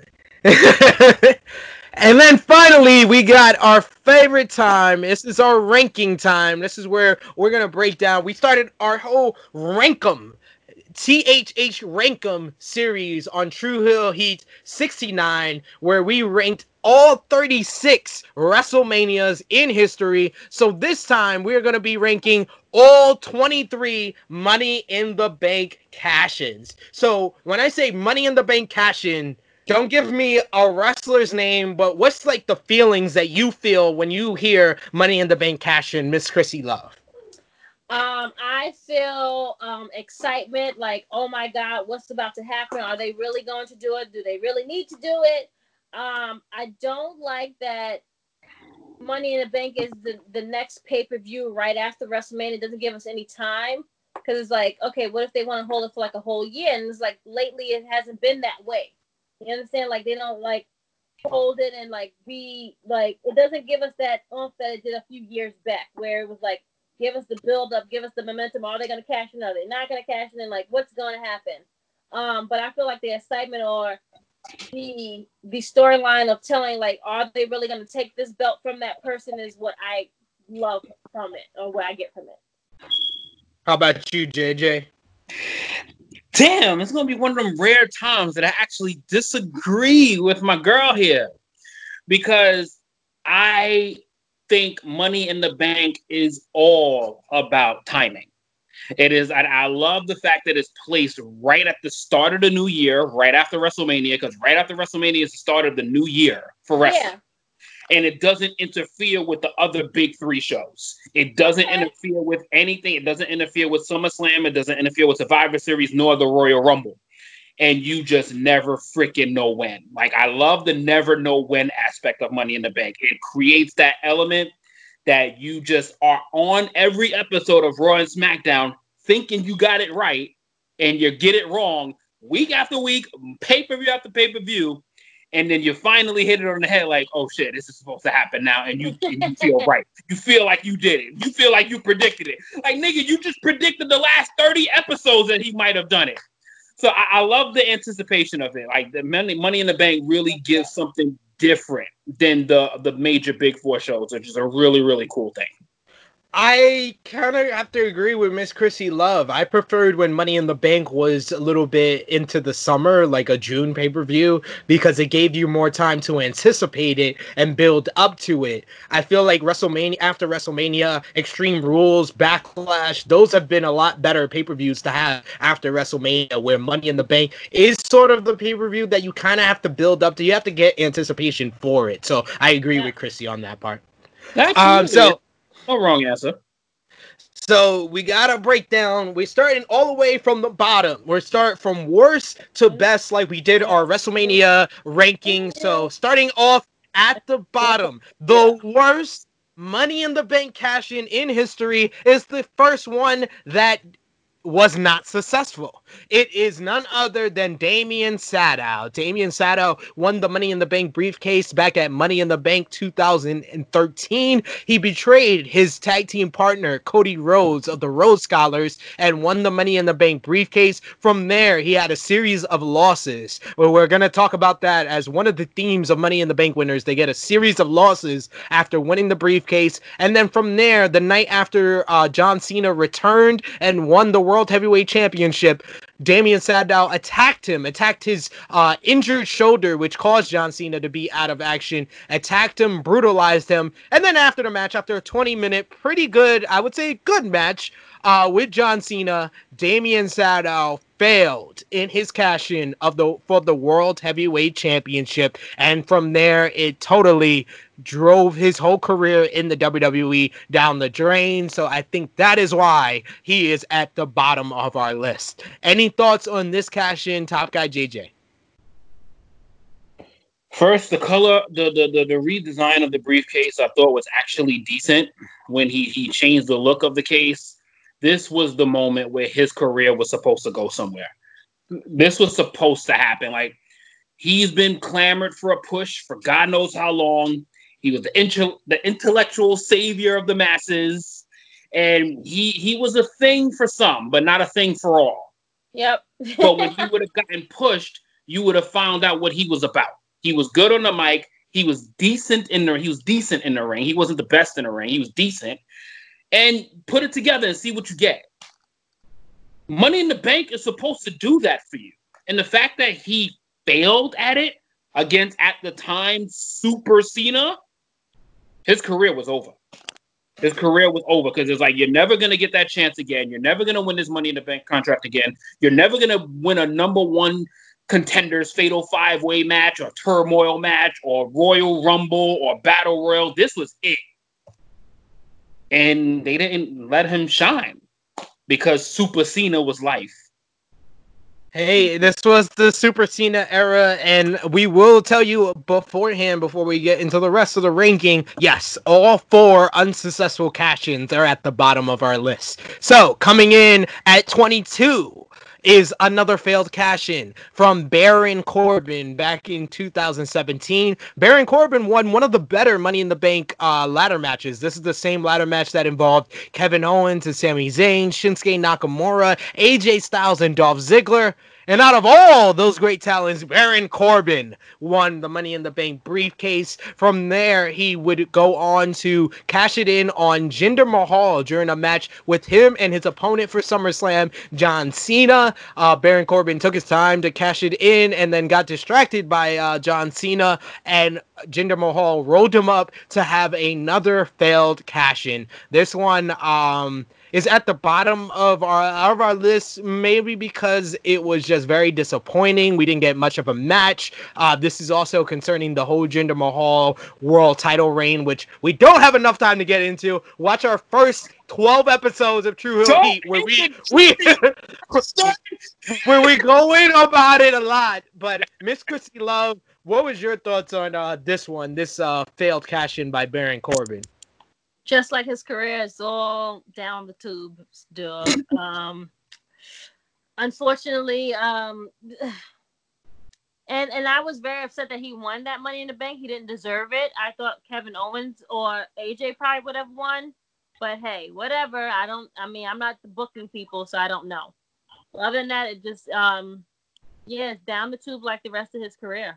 And then finally, we got our favorite time. This is our ranking time. This is where we're going to break down. We started our whole Rankum, THH Rankum series on True Heel Heat 69, where we ranked all 36 WrestleManias in history. So this time, we're going to be ranking all 23 Money in the Bank cash-ins. So when I say Money in the Bank cash-in, don't give me a wrestler's name, but what's like the feelings that you feel when you hear Money in the Bank cash in, Miss Chrissy Love? I feel excitement, like, oh my God, what's about to happen? Are they really going to do it? Do they really need to do it? I don't like that Money in the Bank is the next pay-per-view right after WrestleMania. It doesn't give us any time, because it's like, okay, what if they want to hold it for like a whole year? And it's like, lately it hasn't been that way. You understand? Like, they don't like hold it and like be like, it doesn't give us that oomph that it did a few years back, where it was like, give us the build up, give us the momentum. Are they going to cash in? Are they not going to cash in? Like, what's going to happen? But I feel like the excitement or the storyline of telling, like, are they really going to take this belt from that person is what I love from it, or what I get from it. How about you, JJ? Damn, it's going to be one of them rare times that I actually disagree with my girl here, because I think Money in the Bank is all about timing. It is. I love the fact that it's placed right at the start of the new year, right after WrestleMania, because right after WrestleMania is the start of the new year for wrestling. Yeah. And it doesn't interfere with the other big three shows. It doesn't interfere with anything. It doesn't interfere with SummerSlam. It doesn't interfere with Survivor Series nor the Royal Rumble. And you just never freaking know when. Like, I love the never know when aspect of Money in the Bank. It creates that element that you just are on every episode of Raw and SmackDown thinking you got it right, and you get it wrong week after week, pay-per-view after pay-per-view. And then you finally hit it on the head, like, oh shit, this is supposed to happen now, and you feel right. You feel like you did it. You feel like you predicted it. Like, nigga, you just predicted the last 30 episodes that he might have done it. So I love the anticipation of it. Like, the Money in the Bank really gives something different than the major big four shows, which is a really, really cool thing. I kind of have to agree with Miss Chrissy Love. I preferred when Money in the Bank was a little bit into the summer, like a June pay-per-view, because it gave you more time to anticipate it and build up to it. I feel like WrestleMania, after WrestleMania, Extreme Rules, Backlash, those have been a lot better pay-per-views to have after WrestleMania, where Money in the Bank is sort of the pay-per-view that you kind of have to build up to. You have to get anticipation for it. So I agree with Chrissy on that part. No wrong answer. So we got to break down. We're starting all the way from the bottom. We're start from worst to best, like we did our WrestleMania ranking. So starting off at the bottom, the worst Money in the Bank cash-in history is the first one that was not successful. It is none other than Damien Sandow. Damien Sandow won the Money in the Bank briefcase back at Money in the Bank 2013. He betrayed his tag team partner, Cody Rhodes of the Rhodes Scholars, and won the Money in the Bank briefcase. From there, he had a series of losses. Well, we're going to talk about that as one of the themes of Money in the Bank winners. They get a series of losses after winning the briefcase. And then from there, the night after John Cena returned and won the World Heavyweight Championship, Damien Sandow attacked his injured shoulder, which caused John Cena to be out of action, attacked him, brutalized him, and then after the match, after a 20-minute, pretty good, I would say good match with John Cena, Damien Sandow failed in his cash-in for the World Heavyweight Championship, and from there, it totally drove his whole career in the WWE down the drain. So I think that is why he is at the bottom of our list. Any thoughts on this cash-in, Top Guy JJ? First, the color, the redesign of the briefcase, I thought was actually decent when he changed the look of the case. This was the moment where his career was supposed to go somewhere. This was supposed to happen. Like, he's been clamored for a push for God knows how long. He was the intellectual savior of the masses, and he was a thing for some, but not a thing for all. Yep. But when he would have gotten pushed, you would have found out what he was about. He was good on the mic. He was decent in the ring. He wasn't the best in the ring. He was decent. And put it together and see what you get. Money in the Bank is supposed to do that for you. And the fact that he failed at it against, at the time, Super Cena, his career was over. His career was over because it's like, you're never going to get that chance again. You're never going to win this Money in the Bank contract again. You're never going to win a #1 contenders fatal 5-way match or turmoil match or Royal Rumble or Battle Royal. This was it. And they didn't let him shine because Super Cena was life. Hey, this was the Super Cena era, and we will tell you beforehand, before we get into the rest of the ranking, yes, all 4 unsuccessful cash-ins are at the bottom of our list. So, coming in at 22 is another failed cash-in from Baron Corbin back in 2017. Baron Corbin won one of the better Money in the Bank ladder matches. This is the same ladder match that involved Kevin Owens and Sami Zayn, Shinsuke Nakamura, AJ Styles, and Dolph Ziggler. And out of all those great talents, Baron Corbin won the Money in the Bank briefcase. From there, he would go on to cash it in on Jinder Mahal during a match with him and his opponent for SummerSlam, John Cena. Baron Corbin took his time to cash it in and then got distracted by John Cena, and Jinder Mahal rolled him up to have another failed cash-in. This one is at the bottom of our list, maybe because it was just very disappointing. We didn't get much of a match. This is also concerning the whole Jinder Mahal world title reign, which we don't have enough time to get into. Watch our first 12 episodes of True Heel Heat, where where we go in about it a lot. But Miss Chrissy Love, what was your thoughts on this one, this failed cash-in by Baron Corbin? Just like his career, it's all down the tubes, dude. Unfortunately, and I was very upset that he won that Money in the Bank. He didn't deserve it. I thought Kevin Owens or AJ probably would have won. But hey, whatever. I'm not the booking people, so I don't know. Other than that, it just, it's down the tube like the rest of his career.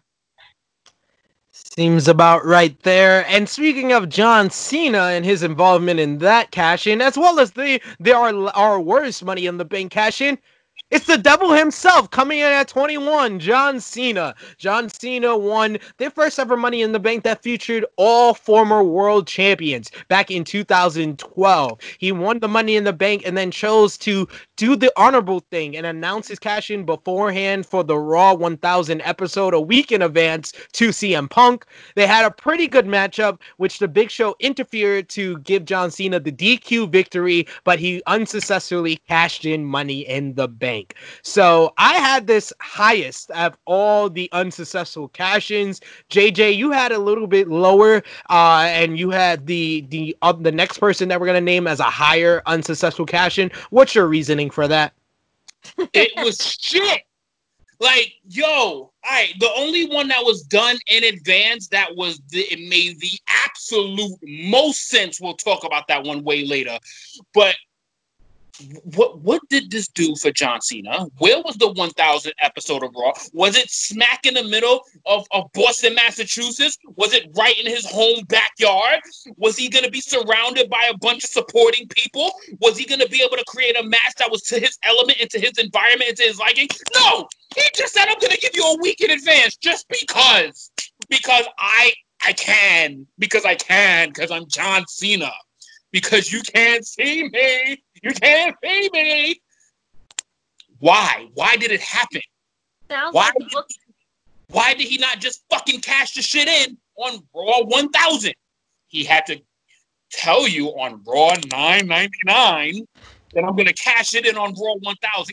Seems about right there. And speaking of John Cena and his involvement in that cash-in, as well as our worst Money in the Bank cash-in, it's the devil himself coming in at 21, John Cena. John Cena won their first ever Money in the Bank that featured all former world champions back in 2012. He won the Money in the Bank and then chose to do the honorable thing and announce his cash-in beforehand for the Raw 1000 episode a week in advance to CM Punk. They had a pretty good matchup, which the Big Show interfered to give John Cena the DQ victory, but he unsuccessfully cashed in Money in the Bank. So I had this highest of all the unsuccessful cash-ins. JJ, you had a little bit lower, and you had the next person that we're gonna name as a higher unsuccessful cash-in. What's your reasoning for that? It was shit. Like, yo, the only one that was done in advance it made the absolute most sense. We'll talk about that one way later, but. What did this do for John Cena? Where was the 1000th episode of Raw? Was it smack in the middle of Boston, Massachusetts? Was it right in his home backyard? Was he going to be surrounded by a bunch of supporting people? Was he going to be able to create a match that was to his element, into his environment, into his liking? No! He just said, I'm going to give you a week in advance just because. Because I can. Because I'm John Cena. Because you can't see me. You can't see me. Why? Why did it happen? Why did he not just fucking cash the shit in on Raw 1000? He had to tell you on Raw 999 that I'm going to cash it in on Raw 1000.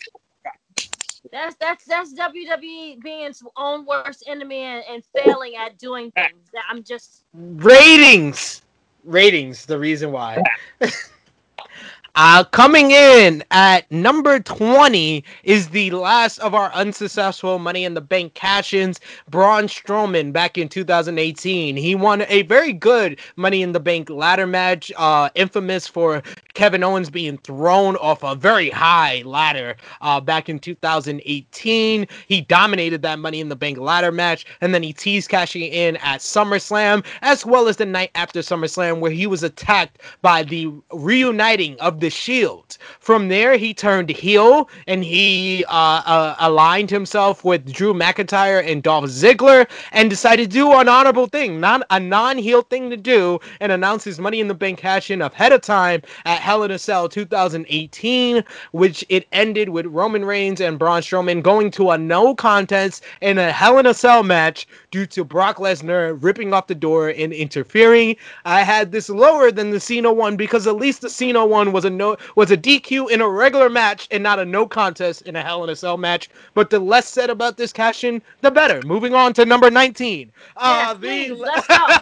That's WWE being its own worst enemy and failing at doing things. I'm just ratings, the reason why. Coming in at number 20 is the last of our unsuccessful Money in the Bank cash-ins, Braun Strowman, back in 2018. He won a very good Money in the Bank ladder match, infamous for Kevin Owens being thrown off a very high ladder back in 2018. He dominated that Money in the Bank ladder match, and then he teased cashing in at SummerSlam, as well as the night after SummerSlam, where he was attacked by the reuniting of the Shield. From there, he turned heel, and he aligned himself with Drew McIntyre and Dolph Ziggler, and decided to do an honorable thing, not a non-heel thing to do, and announce his Money in the Bank cash-in ahead of time at Hell in a Cell 2018, which it ended with Roman Reigns and Braun Strowman going to a no contest in a Hell in a Cell match due to Brock Lesnar ripping off the door and interfering. I had this lower than the Cena one because at least the Cena one was a DQ in a regular match and not a no contest in a Hell in a Cell match. But the less said about this cash-in, the better. Moving on to number 19. Yes, please, let's go.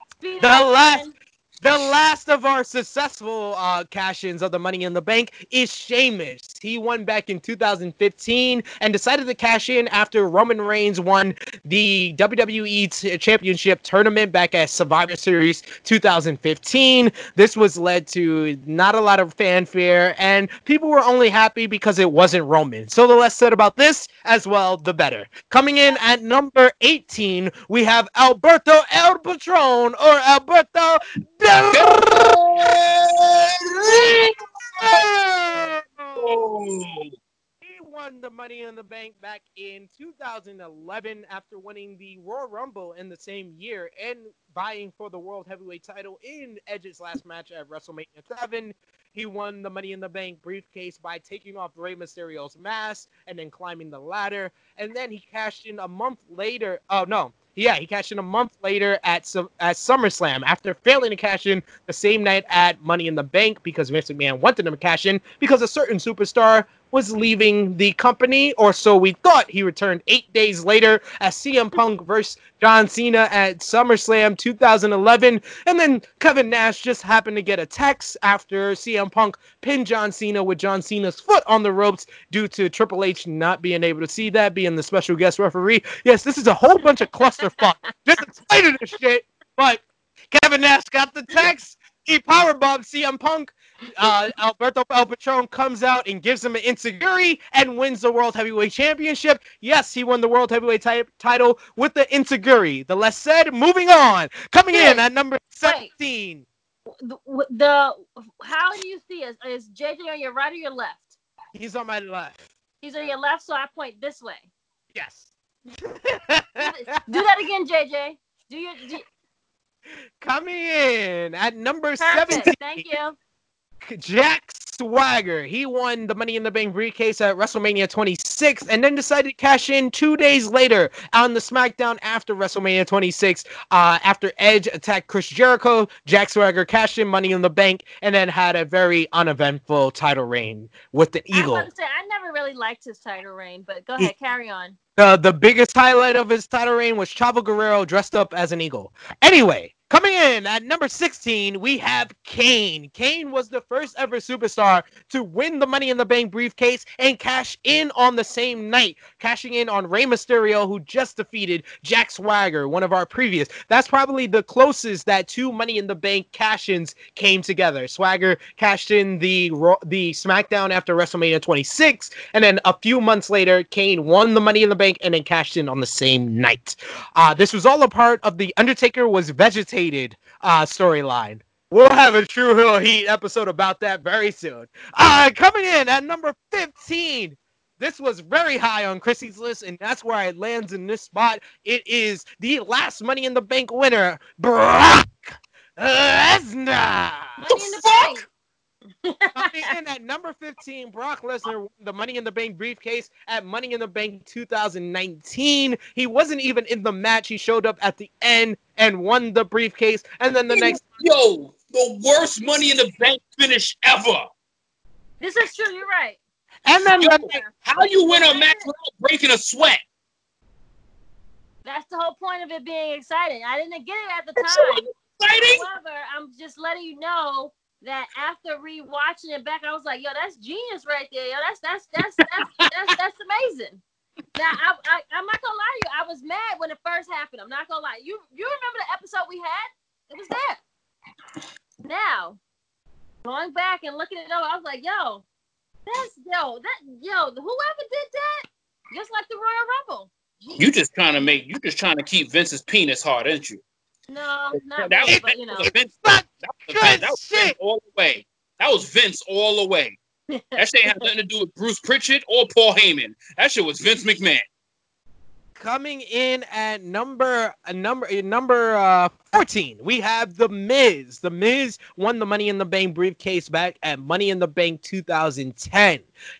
The last of our successful cash-ins of the Money in the Bank is Sheamus. He won back in 2015 and decided to cash in after Roman Reigns won the WWE Championship tournament back at Survivor Series 2015. This was led to not a lot of fanfare, and people were only happy because it wasn't Roman. So the less said about this, as well, the better. Coming in at number 18, we have Alberto El Patron, or Alberto Del He won the Money in the Bank back in 2011 after winning the Royal Rumble in the same year and vying for the World Heavyweight title in Edge's last match at WrestleMania 7. He won the Money in the Bank briefcase by taking off Rey Mysterio's mask and then climbing the ladder. And then he cashed in a month later. Oh, no. Yeah, he cashed in a month later at SummerSlam after failing to cash in the same night at Money in the Bank because Vince McMahon wanted him to cash in because a certain superstar was leaving the company, or so we thought. He returned 8 days later as CM Punk versus John Cena at SummerSlam 2011, and then Kevin Nash just happened to get a text after CM Punk pinned John Cena with John Cena's foot on the ropes due to Triple H not being able to see that, being the special guest referee. Yes, this is a whole bunch of clusterfuck. Just explaining this shit, but Kevin Nash got the text. He powerbombed CM Punk. Alberto El Patron comes out and gives him an enziguri and wins the World Heavyweight Championship. Yes, he won the World Heavyweight title with the enziguri. The less said, moving on. Coming in at number 17. How do you see us? Is JJ on your right or your left? He's on my left. He's on your left, so I point this way. Yes. Do that again, JJ. Coming in at number Perfect. 17. Thank you. Jack Swagger. He won the Money in the Bank briefcase at WrestleMania 26 and then decided to cash in 2 days later on the SmackDown after WrestleMania 26. After Edge attacked Chris Jericho, Jack Swagger cashed in Money in the Bank and then had a very uneventful title reign with the Eagle. I was about to say, I never really liked his title reign, but go ahead, carry on. The biggest highlight of his title reign was Chavo Guerrero dressed up as an eagle. Anyway, coming in at number 16, we have Kane. Kane was the first ever superstar to win the Money in the Bank briefcase and cash in on the same night, cashing in on Rey Mysterio, who just defeated Jack Swagger, one of our previous. That's probably the closest that two Money in the Bank cash-ins came together. Swagger cashed in the SmackDown after WrestleMania 26, and then a few months later, Kane won the Money in the Bank and then cashed in on the same night. This was all a part of the Undertaker was vegetated storyline. We'll have a True Heel Heat episode about that very soon. Coming in at number 15. This was very high on Chrissy's list, and that's where it lands in this spot. It is the last Money in the Bank winner, Brock Lesnar. Money in the Bank. Coming in at number 15, Brock Lesnar won the Money in the Bank briefcase at Money in the Bank 2019. He wasn't even in the match. He showed up at the end and won the briefcase. And then the next... Yo, the worst Money in the Bank finish ever. This is true. You're right. And then... How you win a match without breaking a sweat? That's the whole point of it being exciting. I didn't get it at the time. Exciting? However, I'm just letting you know that after rewatching it back, I was like, yo, that's genius right there. Yo, that's amazing. Now, I'm not gonna lie to you. I was mad when it first happened. I'm not gonna lie. You remember the episode we had? It was there. Now, going back and looking it over, I was like, yo, whoever did that, just like the Royal Rumble. You just trying to keep Vince's penis hard, aren't you? No, not really, but you know. That was Vince all the way. That was Vince all the way. That shit had nothing to do with Bruce Pritchard or Paul Heyman. That shit was Vince McMahon. Coming in at number 14, we have The Miz. The Miz won the Money in the Bank briefcase back at Money in the Bank 2010.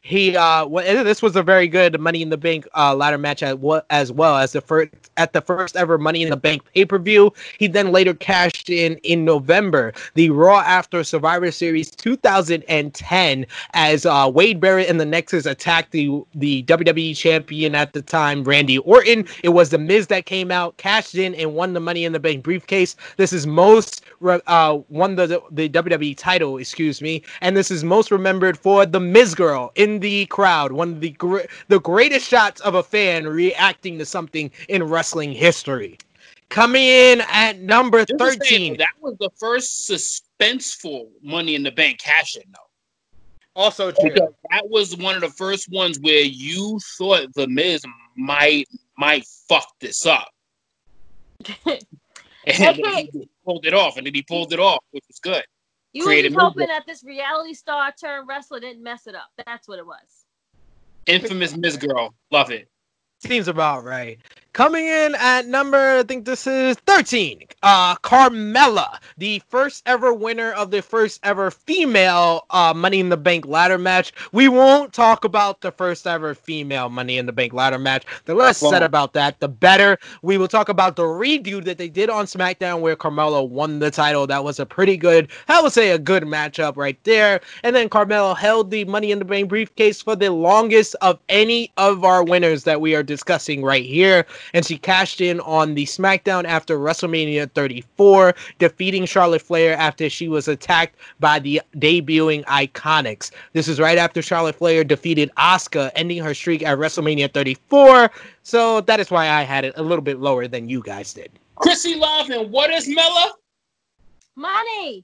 This was a very good Money in the Bank ladder match as well as the first ever Money in the Bank pay-per-view. He then later cashed in November, the Raw after Survivor Series 2010, as Wade Barrett and the Nexus attacked the WWE champion at the time, Randy Orton. It was The Miz that came out, cashed in, and won the Money in the Bank briefcase. This is won the WWE title, and this is most remembered for the Miz girl in the crowd, one of the greatest shots of a fan reacting to something in wrestling history. Coming in at number 13. That was the first suspenseful Money in the Bank cash-in, though. Also true. Because that was one of the first ones where you thought The Miz might fuck this up. And he pulled it off, which was good. You were just hoping that this reality star turned wrestler didn't mess it up. That's what it was. Infamous Miz girl. Love it. Seems about right. Coming in at number, I think this is 13, Carmella, the first ever winner of the first ever female Money in the Bank ladder match. We won't talk about the first ever female Money in the Bank ladder match. The less said about that, the better. We will talk about the redo that they did on SmackDown where Carmella won the title. That was a pretty good, I would say a good matchup right there. And then Carmella held the Money in the Bank briefcase for the longest of any of our winners that we are discussing right here. And she cashed in on the SmackDown after WrestleMania 34, defeating Charlotte Flair after she was attacked by the debuting Iconics. This is right after Charlotte Flair defeated Asuka, ending her streak at WrestleMania 34. So that is why I had it a little bit lower than you guys did. Chrissy Love, and what is Mella? Money!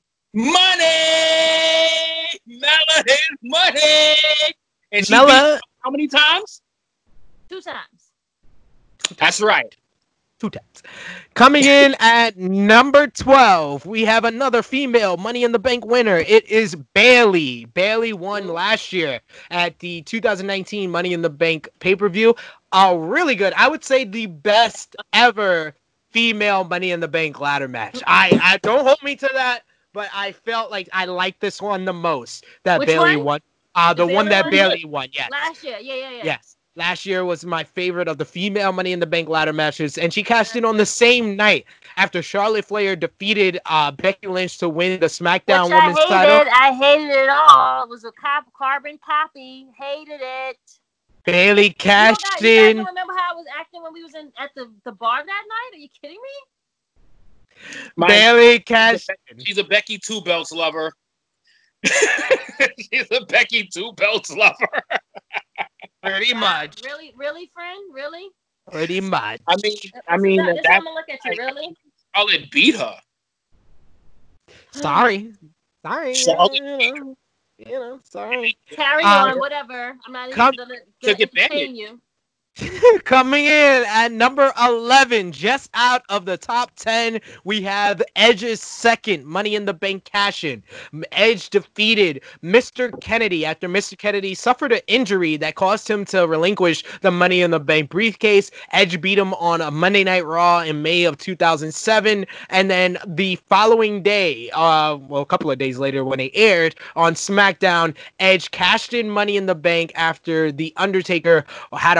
Mella is money! And she Mella, how many times? 2 times. That's right. 2 times. Coming in at number 12, we have another female Money in the Bank winner. It is Bayley. Bayley won last year at the 2019 Money in the Bank pay-per-view. Really good. I would say the best ever female Money in the Bank ladder match. I don't hold me to that, but I felt like I liked this one the most. That Which Bayley one? won. The one that Bayley won. Yes. Last year. Yeah. Yes. Last year was my favorite of the female Money in the Bank ladder matches, and she cashed in on the same night after Charlotte Flair defeated Becky Lynch to win the SmackDown Women's title. I hated it all. It was a carbon copy. Hated it. Bayley cashed You in. guys don't remember how I was acting when we was at the bar that night? Are you kidding me? Bayley cashed in. She's a Becky Two Belts lover. She's a Becky Two Belts lover. Pretty much. Really, friend? Really? Pretty much. I mean, that's how I'm gonna look at you. Really? Charlotte beat her. Sorry. You know, sorry. Carry on, whatever. I'm not even gonna entertain you. Coming in at number 11, just out of the top 10, we have Edge's second Money in the Bank cash-in. Edge defeated Mr. Kennedy after Mr. Kennedy suffered an injury that caused him to relinquish the Money in the Bank briefcase. Edge beat him on a Monday Night Raw in May of 2007, and then the following day, a couple of days later when it aired on SmackDown, Edge cashed in Money in the Bank after The Undertaker had a brutal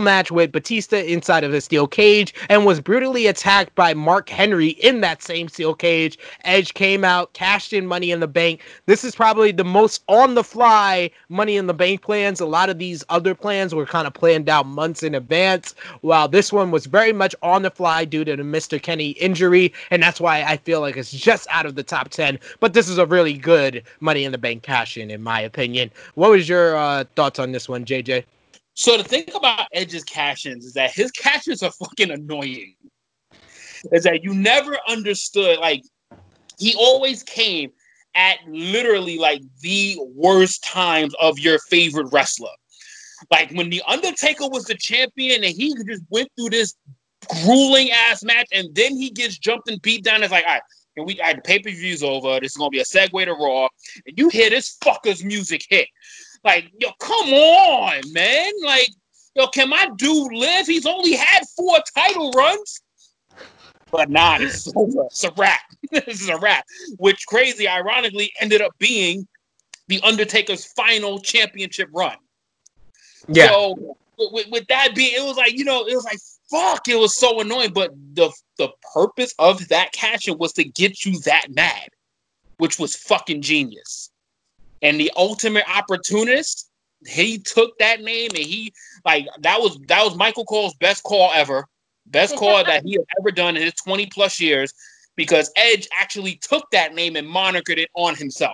match with Batista inside of a steel cage and was brutally attacked by Mark Henry in that same steel cage. Edge came out, cashed in Money in the Bank. This is probably the most on-the-fly Money in the Bank plans. A lot of these other plans were kind of planned out months in advance, while this one was very much on the fly due to the Mr. Kenny injury, and that's why I feel like it's just out of the top 10. But this is a really good Money in the Bank cash-in my opinion. What was your thoughts on this one, JJ? So the thing about Edge's cash-ins is that his cash-ins are fucking annoying. Is that you never understood, like, he always came at literally, like, the worst times of your favorite wrestler. Like, when The Undertaker was the champion and he just went through this grueling-ass match and then he gets jumped and beat down, it's like, all right, the pay-per-view's over. This is going to be a segue to Raw. And you hear this fucker's music hit. Like, yo, come on, man. Like, yo, can my dude live? He's only had 4 title runs. But nah, this is over. It's a wrap. This is a wrap. Which, crazy, ironically, ended up being The Undertaker's final championship run. Yeah. So, with that being, it was like, you know, it was like, fuck, it was so annoying. But the purpose of that cash-in was to get you that mad, which was fucking genius. And The Ultimate Opportunist, he took that name and he, like, that was Michael Cole's best call ever. Best call that he had ever done in his 20 plus years, because Edge actually took that name and monikered it on himself.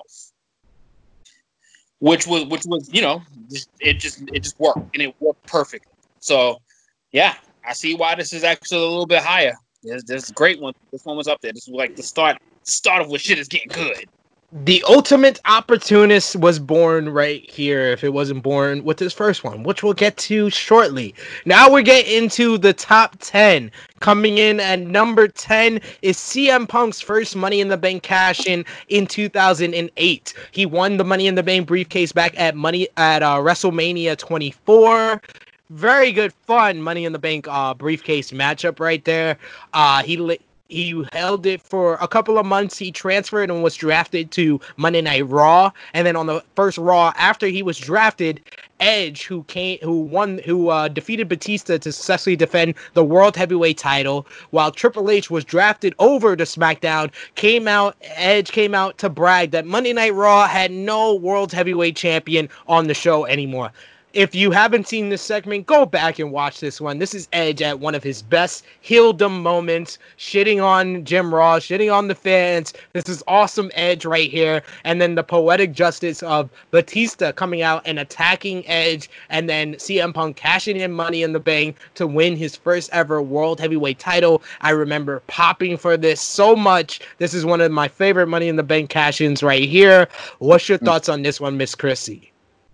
Which was, you know, it just worked, and it worked perfectly. So yeah, I see why this is actually a little bit higher. There's a great one. This one was up there. This was like the start of what shit is getting good. The Ultimate Opportunist was born right here, if it wasn't born with his first one, which we'll get to shortly. Now we're getting into the top 10. Coming in at number 10 is CM Punk's first Money in the Bank cash-in 2008. He won the Money in the Bank briefcase back at WrestleMania 24. Very good, fun Money in the Bank briefcase matchup right there. He held it for a couple of months. He transferred and was drafted to Monday Night Raw. And then on the first Raw after he was drafted, Edge, who defeated Batista to successfully defend the World Heavyweight title, while Triple H was drafted over to SmackDown, Edge came out to brag that Monday Night Raw had no World Heavyweight champion on the show anymore. If you haven't seen this segment, go back and watch this one. This is Edge at one of his best heeldom moments, shitting on Jim Ross, shitting on the fans. This is awesome Edge right here. And then the poetic justice of Batista coming out and attacking Edge, and then CM Punk cashing in Money in the Bank to win his first ever World Heavyweight title. I remember popping for this so much. This is one of my favorite Money in the Bank cash-ins right here. What's your thoughts on this one, Miss Chrissy?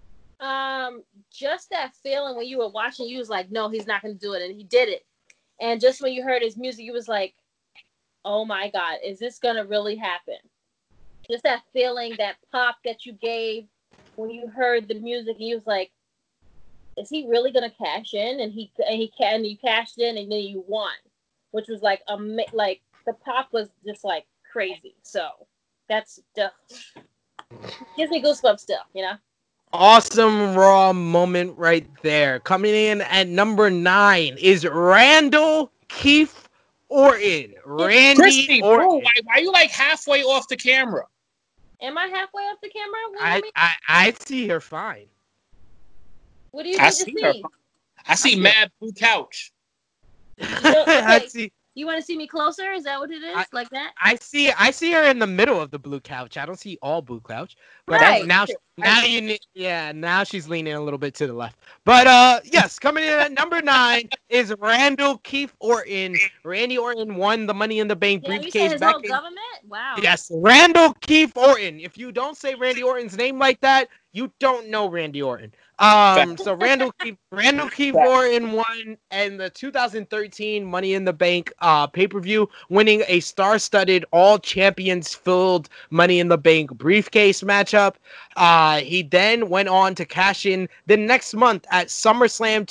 Just that feeling when you were watching, you was like, no, he's not going to do it. And he did it. And just when you heard his music, you was like, oh my God, is this going to really happen? Just that feeling, that pop that you gave when you heard the music, and you was like, is he really going to cash in? And you cashed in, and then you won, which was like, the pop was just like crazy. So that's just gives me goosebumps still, you know? Awesome Raw moment right there. Coming in at number 9 is Randall Keith Orton. Randy Christy, Orton. bro, why are you like halfway off the camera? Am I halfway off the camera? I see her fine. What do you need to see? I see mad blue couch. I see. You want to see me closer? Is that what it is? Like that? I see her in the middle of the blue couch. I don't see all blue couch. But right. now she's leaning a little bit to the left. But yes, coming in at number 9 is Randall Keith Orton. Randy Orton won the Money in the Bank briefcase. You said his whole government? Wow. Yes, Randall Keith Orton. If you don't say Randy Orton's name like that, you don't know Randy Orton. So Randall Keith Orton won in the 2013 Money in the Bank pay-per-view, winning a star-studded, all champions-filled Money in the Bank briefcase matchup. He then went on to cash in the next month at SummerSlam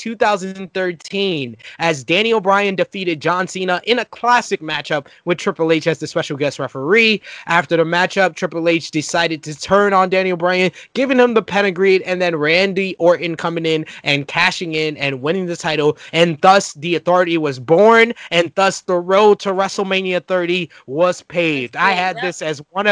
2013 as Daniel Bryan defeated John Cena in a classic matchup with Triple H as the special guest referee. After the matchup, Triple H decided to turn on Daniel Bryan, giving him the pedigree, and then Randy Orton coming in and cashing in and winning the title, and thus the Authority was born, and thus the road to WrestleMania 30 was paved. I had this as one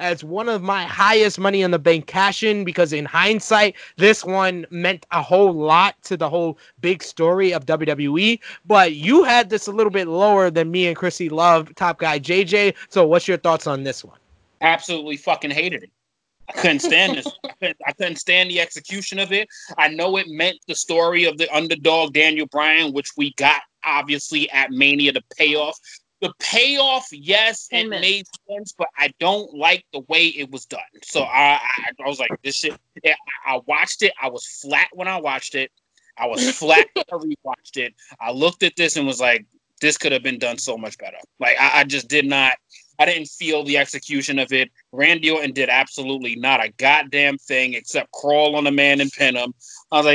of my highest Money in the Bank cash-in because in hindsight, this one meant a whole lot to the whole big story of WWE. But you had this a little bit lower than me and Chrissy Love, Top Guy JJ. So what's your thoughts on this one? Absolutely fucking hated it. I couldn't stand this. I couldn't stand the execution of it. I know it meant the story of the underdog Daniel Bryan, which we got obviously at Mania, the payoff. The payoff, yes, it made sense, but I don't like the way it was done. So I was like, this shit. Yeah, I watched it. I was flat when I watched it. I was flat when I rewatched it. I looked at this and was like, this could have been done so much better. Like, I just did not. I didn't feel the execution of it. Randy Orton did absolutely not a goddamn thing except crawl on the man and pin him. I was like,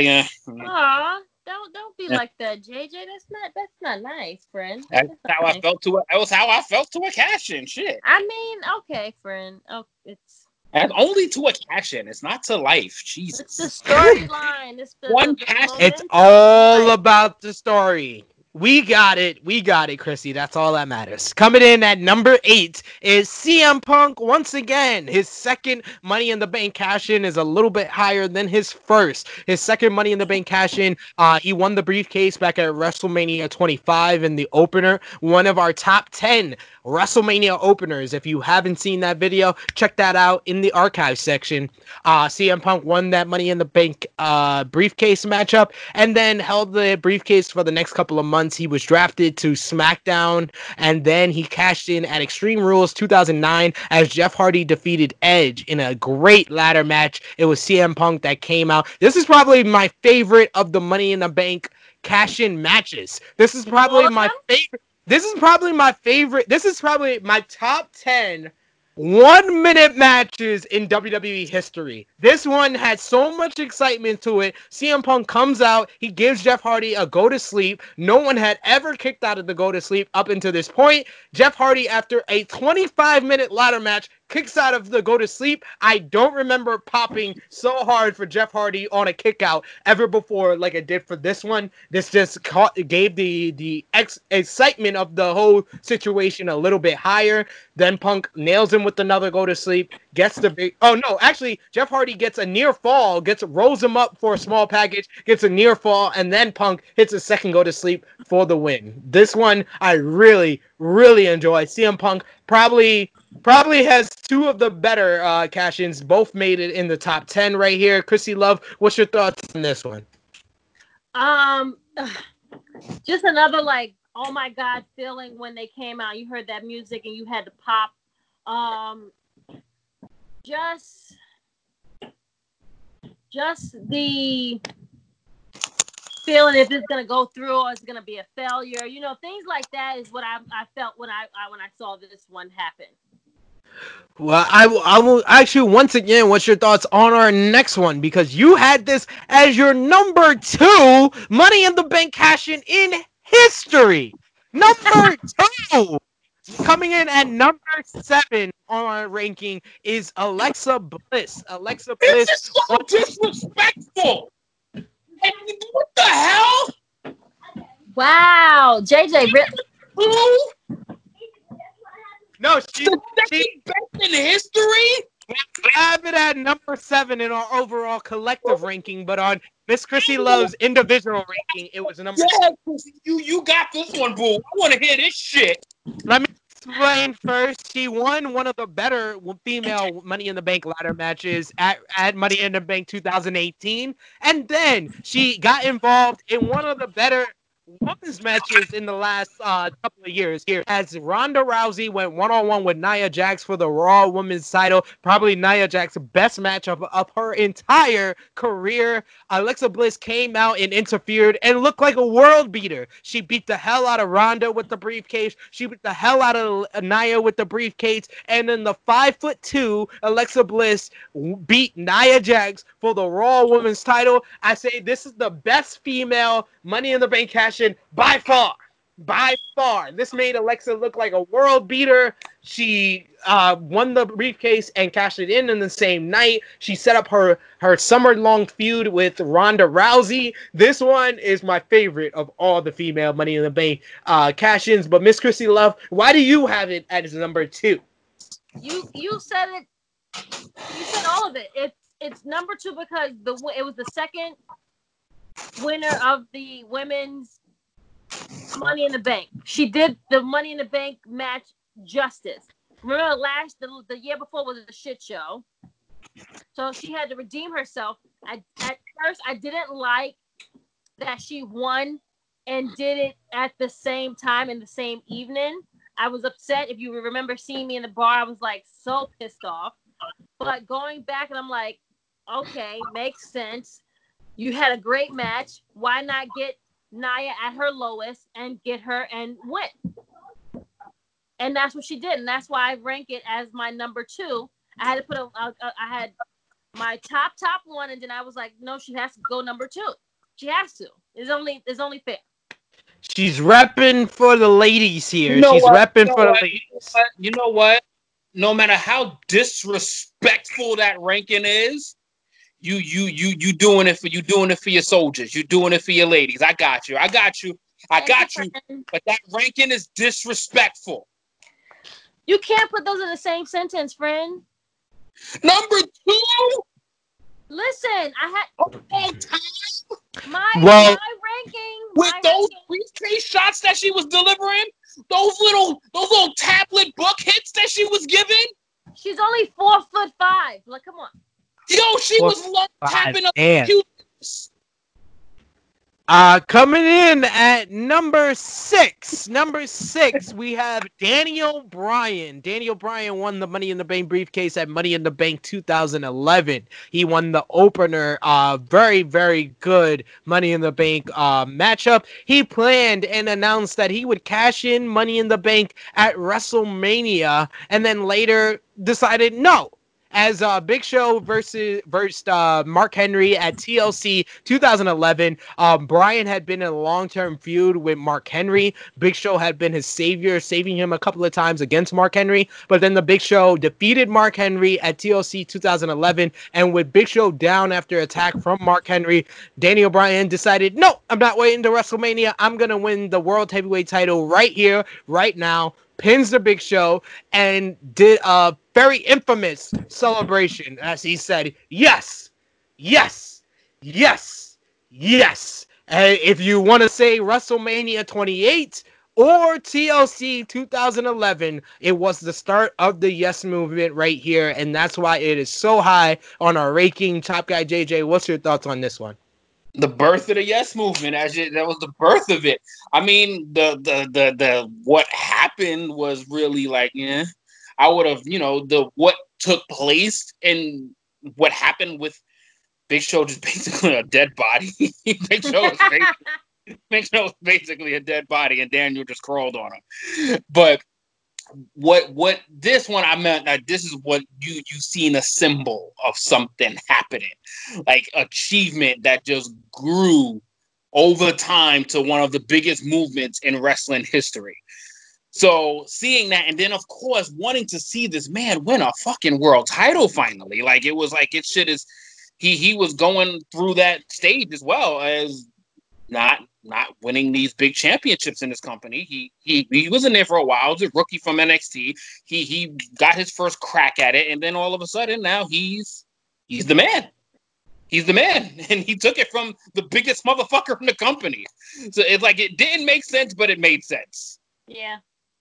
Aw, don't be like that, JJ. That's not nice, friend. That's how I felt to it. That was how I felt to a cash-in. Shit. I mean, okay, friend. Oh, it's only to a cash-in. It's not to life. Jesus. It's the storyline. It's the one cash. It's all about the story. We got it, Chrissy. That's all that matters. Coming in at number 8 is CM Punk once again. His second Money in the Bank cash-in is a little bit higher than his first. His second Money in the Bank cash-in, he won the briefcase back at WrestleMania 25 in the opener. One of our top 10 WrestleMania openers. If you haven't seen that video, check that out in the archive section. CM Punk won that Money in the Bank briefcase matchup and then held the briefcase for the next couple of months. He was drafted to SmackDown, and then he cashed in at Extreme Rules 2009 as Jeff Hardy defeated Edge in a great ladder match. It was CM Punk that came out. This is probably my favorite of the Money in the Bank cash-in matches. This is probably my favorite. This is probably my top 10 1-minute matches in WWE history. This one had so much excitement to it. CM Punk comes out. He gives Jeff Hardy a go to sleep. No one had ever kicked out of the go to sleep up until this point. Jeff Hardy, after a 25-minute ladder match, kicks out of the go to sleep. I don't remember popping so hard for Jeff Hardy on a kick out ever before like I did for this one. This just gave the excitement of the whole situation a little bit higher. Then Punk nails him with another go to sleep, gets the big, oh no, actually Jeff Hardy gets a near fall, rolls him up for a small package, gets a near fall, and then Punk hits a second go to sleep for the win. This one I really, really enjoy. CM Punk probably has two of the better cash-ins. Both made it in the top 10 right here. Chrissy Love, what's your thoughts on this one? Just another like, oh my God feeling when they came out. You heard that music and you had to pop. Just the feeling if it's gonna go through or it's gonna be a failure. You know, things like that is what I felt when I saw this one happen. Well, I will ask you once again, what's your thoughts on our next one? Because you had this as your number 2 Money in the Bank cash-in in history. Number 2. Coming in at number 7 on our ranking is Alexa Bliss. Alexa Bliss. This is so disrespectful. What the hell? Wow, JJ. Who? No, she best in history. I have it at number 7 in our overall collective ranking, but on Miss Chrissy Love's individual ranking, it was number. Yeah, you got this one, boo. I want to hear this shit. Let me explain first. She won one of the better female Money in the Bank ladder matches at Money in the Bank 2018, and then she got involved in one of the better women's matches in the last couple of years here, as Ronda Rousey went one-on-one with Nia Jax for the Raw Women's title. Probably Nia Jax's best match of her entire career. Alexa Bliss came out and interfered and looked like a world beater. She beat the hell out of Ronda with the briefcase. She beat the hell out of Nia with the briefcase. And then the 5'2" Alexa Bliss beat Nia Jax for the Raw Women's title. I say this is the best female Money in the Bank cash-in by far. By far. This made Alexa look like a world beater. She won the briefcase and cashed it in the same night. She set up her summer-long feud with Ronda Rousey. This one is my favorite of all the female Money in the Bank cash-ins. But Miss Chrissy Love, why do you have it as number 2? You said it. You said all of it. It's number 2 because it was the second winner of the women's Money in the Bank. She did the Money in the Bank match justice. Remember the year before was a shit show. So she had to redeem herself. At first, I didn't like that she won and did it at the same time in the same evening. I was upset. If you remember seeing me in the bar, I was like so pissed off. But going back and I'm like, okay, makes sense. You had a great match. Why not get Nia at her lowest and get her and win? And that's what she did. And that's why I rank it as my number 2. I had to put I had my top one, and then I was like, no, she has to go number 2. She has to. It's only fair. She's repping for the ladies here. She's repping for the ladies. You know what? No matter how disrespectful that ranking is, you doing it for your soldiers. You doing it for your ladies. I got you. But that ranking is disrespectful. You can't put those in the same sentence, friend. Number 2. Listen, I had all time. My ranking with those briefcase shots that she was delivering, those little tablet book hits that she was giving. She's only 4'5". Like, come on. Yo, she was tapping up computers. Coming in at number 6. Number 6, we have Daniel Bryan. Daniel Bryan won the Money in the Bank briefcase at Money in the Bank 2011. He won the opener. Very, very good Money in the Bank matchup. He planned and announced that he would cash in Money in the Bank at WrestleMania, and then later decided no. As Big Show versus Mark Henry at TLC 2011, Bryan had been in a long-term feud with Mark Henry. Big Show had been his savior, saving him a couple of times against Mark Henry. But then the Big Show defeated Mark Henry at TLC 2011. And with Big Show down after attack from Mark Henry, Daniel Bryan decided, no, I'm not waiting to WrestleMania. I'm going to win the World Heavyweight title right here, right now. Pins the Big Show and did a very infamous celebration as he said, yes, yes, yes, yes. And if you want to say WrestleMania 28 or TLC 2011, it was the start of the Yes movement right here. And that's why it is so high on our ranking. Top Guy JJ, what's your thoughts on this one? The birth of the Yes movement, that was the birth of it. I mean, the what happened was really like, yeah. I would have, what took place and what happened with Big Show, just basically a dead body. Big Show was basically a dead body, and Daniel just crawled on him. But what this one I meant, this is what you seen a symbol of something happening, like achievement that just grew over time to one of the biggest movements in wrestling history. So seeing that, and then of course wanting to see this man win a fucking world title finally, like it was like it shit is he was going through that stage as well as not winning these big championships in this company. He was in there for a while. He was a rookie from NXT. He got his first crack at it, and then all of a sudden now he's the man. He's the man, and he took it from the biggest motherfucker in the company. So it's like it didn't make sense, but it made sense. Yeah.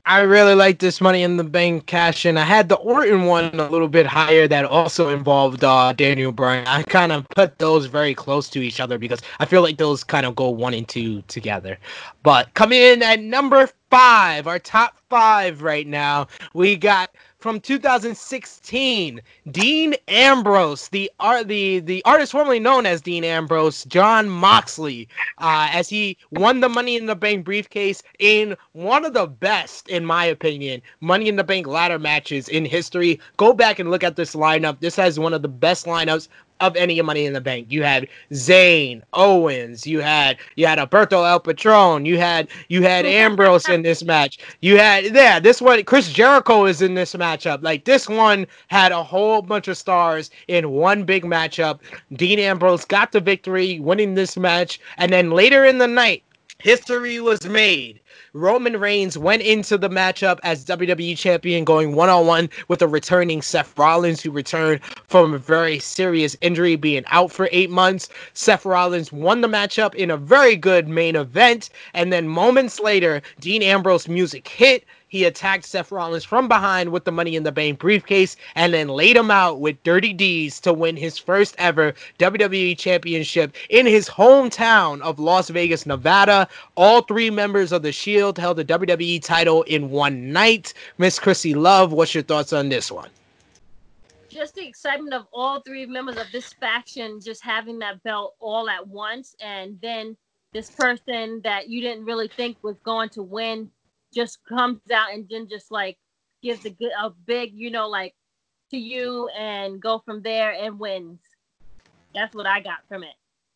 I really like this Money in the Bank cash in. I had the Orton one a little bit higher that also involved Daniel Bryan. I kind of put those very close to each other because I feel like those kind of go 1 and 2 together. But coming in at number 5, our top 5 right now, we got from 2016, Dean Ambrose, the artist formerly known as Dean Ambrose, Jon Moxley, as he won the Money in the Bank briefcase in one of the best, in my opinion, Money in the Bank ladder matches in history. Go back and look at this lineup. This has one of the best lineups of any Money in the Bank. You had Zayn, Owens, you had Alberto El Patron, you had Ambrose in this match. You had this one, Chris Jericho is in this matchup. Like, this one had a whole bunch of stars in one big matchup. Dean Ambrose got the victory, winning this match, and then later in the night, history was made. Roman Reigns went into the matchup as WWE Champion, going one-on-one with a returning Seth Rollins, who returned from a very serious injury, being out for 8 months. Seth Rollins won the matchup in a very good main event, and then moments later, Dean Ambrose music hit. He attacked Seth Rollins from behind with the Money in the Bank briefcase and then laid him out with Dirty Deeds to win his first ever WWE Championship in his hometown of Las Vegas, Nevada. All 3 members of the Shield held the WWE title in one night. Miss Chrissy Love, what's your thoughts on this one? Just the excitement of all 3 members of this faction just having that belt all at once, and then this person that you didn't really think was going to win just comes out and then just like gives a big, like, to you, and go from there and wins. That's what I got from it.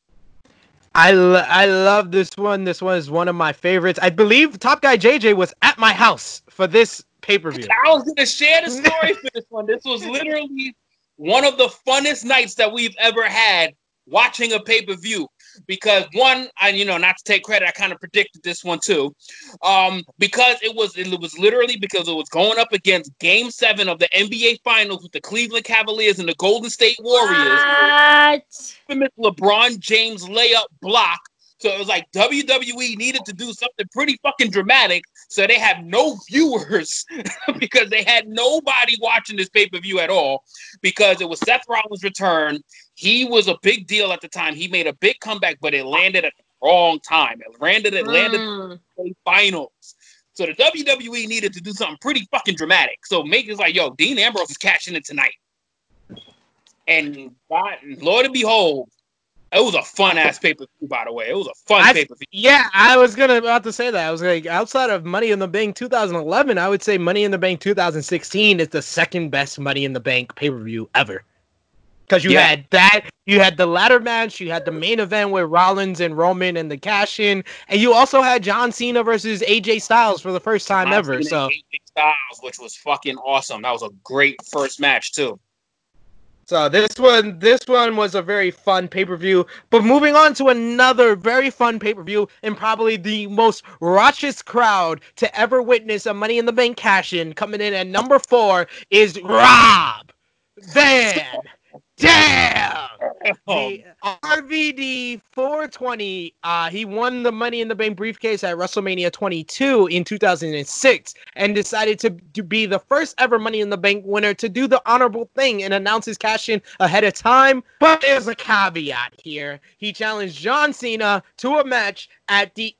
I love this one. This one is one of my favorites. I believe Top Guy JJ was at my house for this pay-per-view. I was going to share the story for this one. This was literally one of the funnest nights that we've ever had watching a pay-per-view. Because one, not to take credit, I kind of predicted this one too. Because it was literally because it was going up against Game 7 of the NBA Finals with the Cleveland Cavaliers and the Golden State Warriors. What? Infamous LeBron James layup block. So it was like WWE needed to do something pretty fucking dramatic, so they had no viewers because they had nobody watching this pay-per-view at all, because it was Seth Rollins' return. He was a big deal at the time. He made a big comeback, but it landed at the wrong time. It landed in the finals. So the WWE needed to do something pretty fucking dramatic. So Megan's like, yo, Dean Ambrose is cashing it tonight. And Lord and behold, it was a fun-ass pay-per-view, by the way. It was a fun pay-per-view. Yeah, I was about to say that. I was like, outside of Money in the Bank 2011, I would say Money in the Bank 2016 is the second best Money in the Bank pay-per-view ever. Because you had that, you had the ladder match, you had the main event with Rollins and Roman and the cash-in, and you also had John Cena versus AJ Styles for the first time ever. So AJ Styles, which was fucking awesome. That was a great first match, too. So this one was a very fun pay-per-view. But moving on to another very fun pay-per-view, and probably the most raucous crowd to ever witness a Money in the Bank cash-in, coming in at number 4 is Rob Van Dam. The RVD 420. He won the Money in the Bank briefcase at WrestleMania 22 in 2006 and decided to be the first ever Money in the Bank winner to do the honorable thing and announce his cash-in ahead of time. But there's a caveat here. He challenged John Cena to a match at the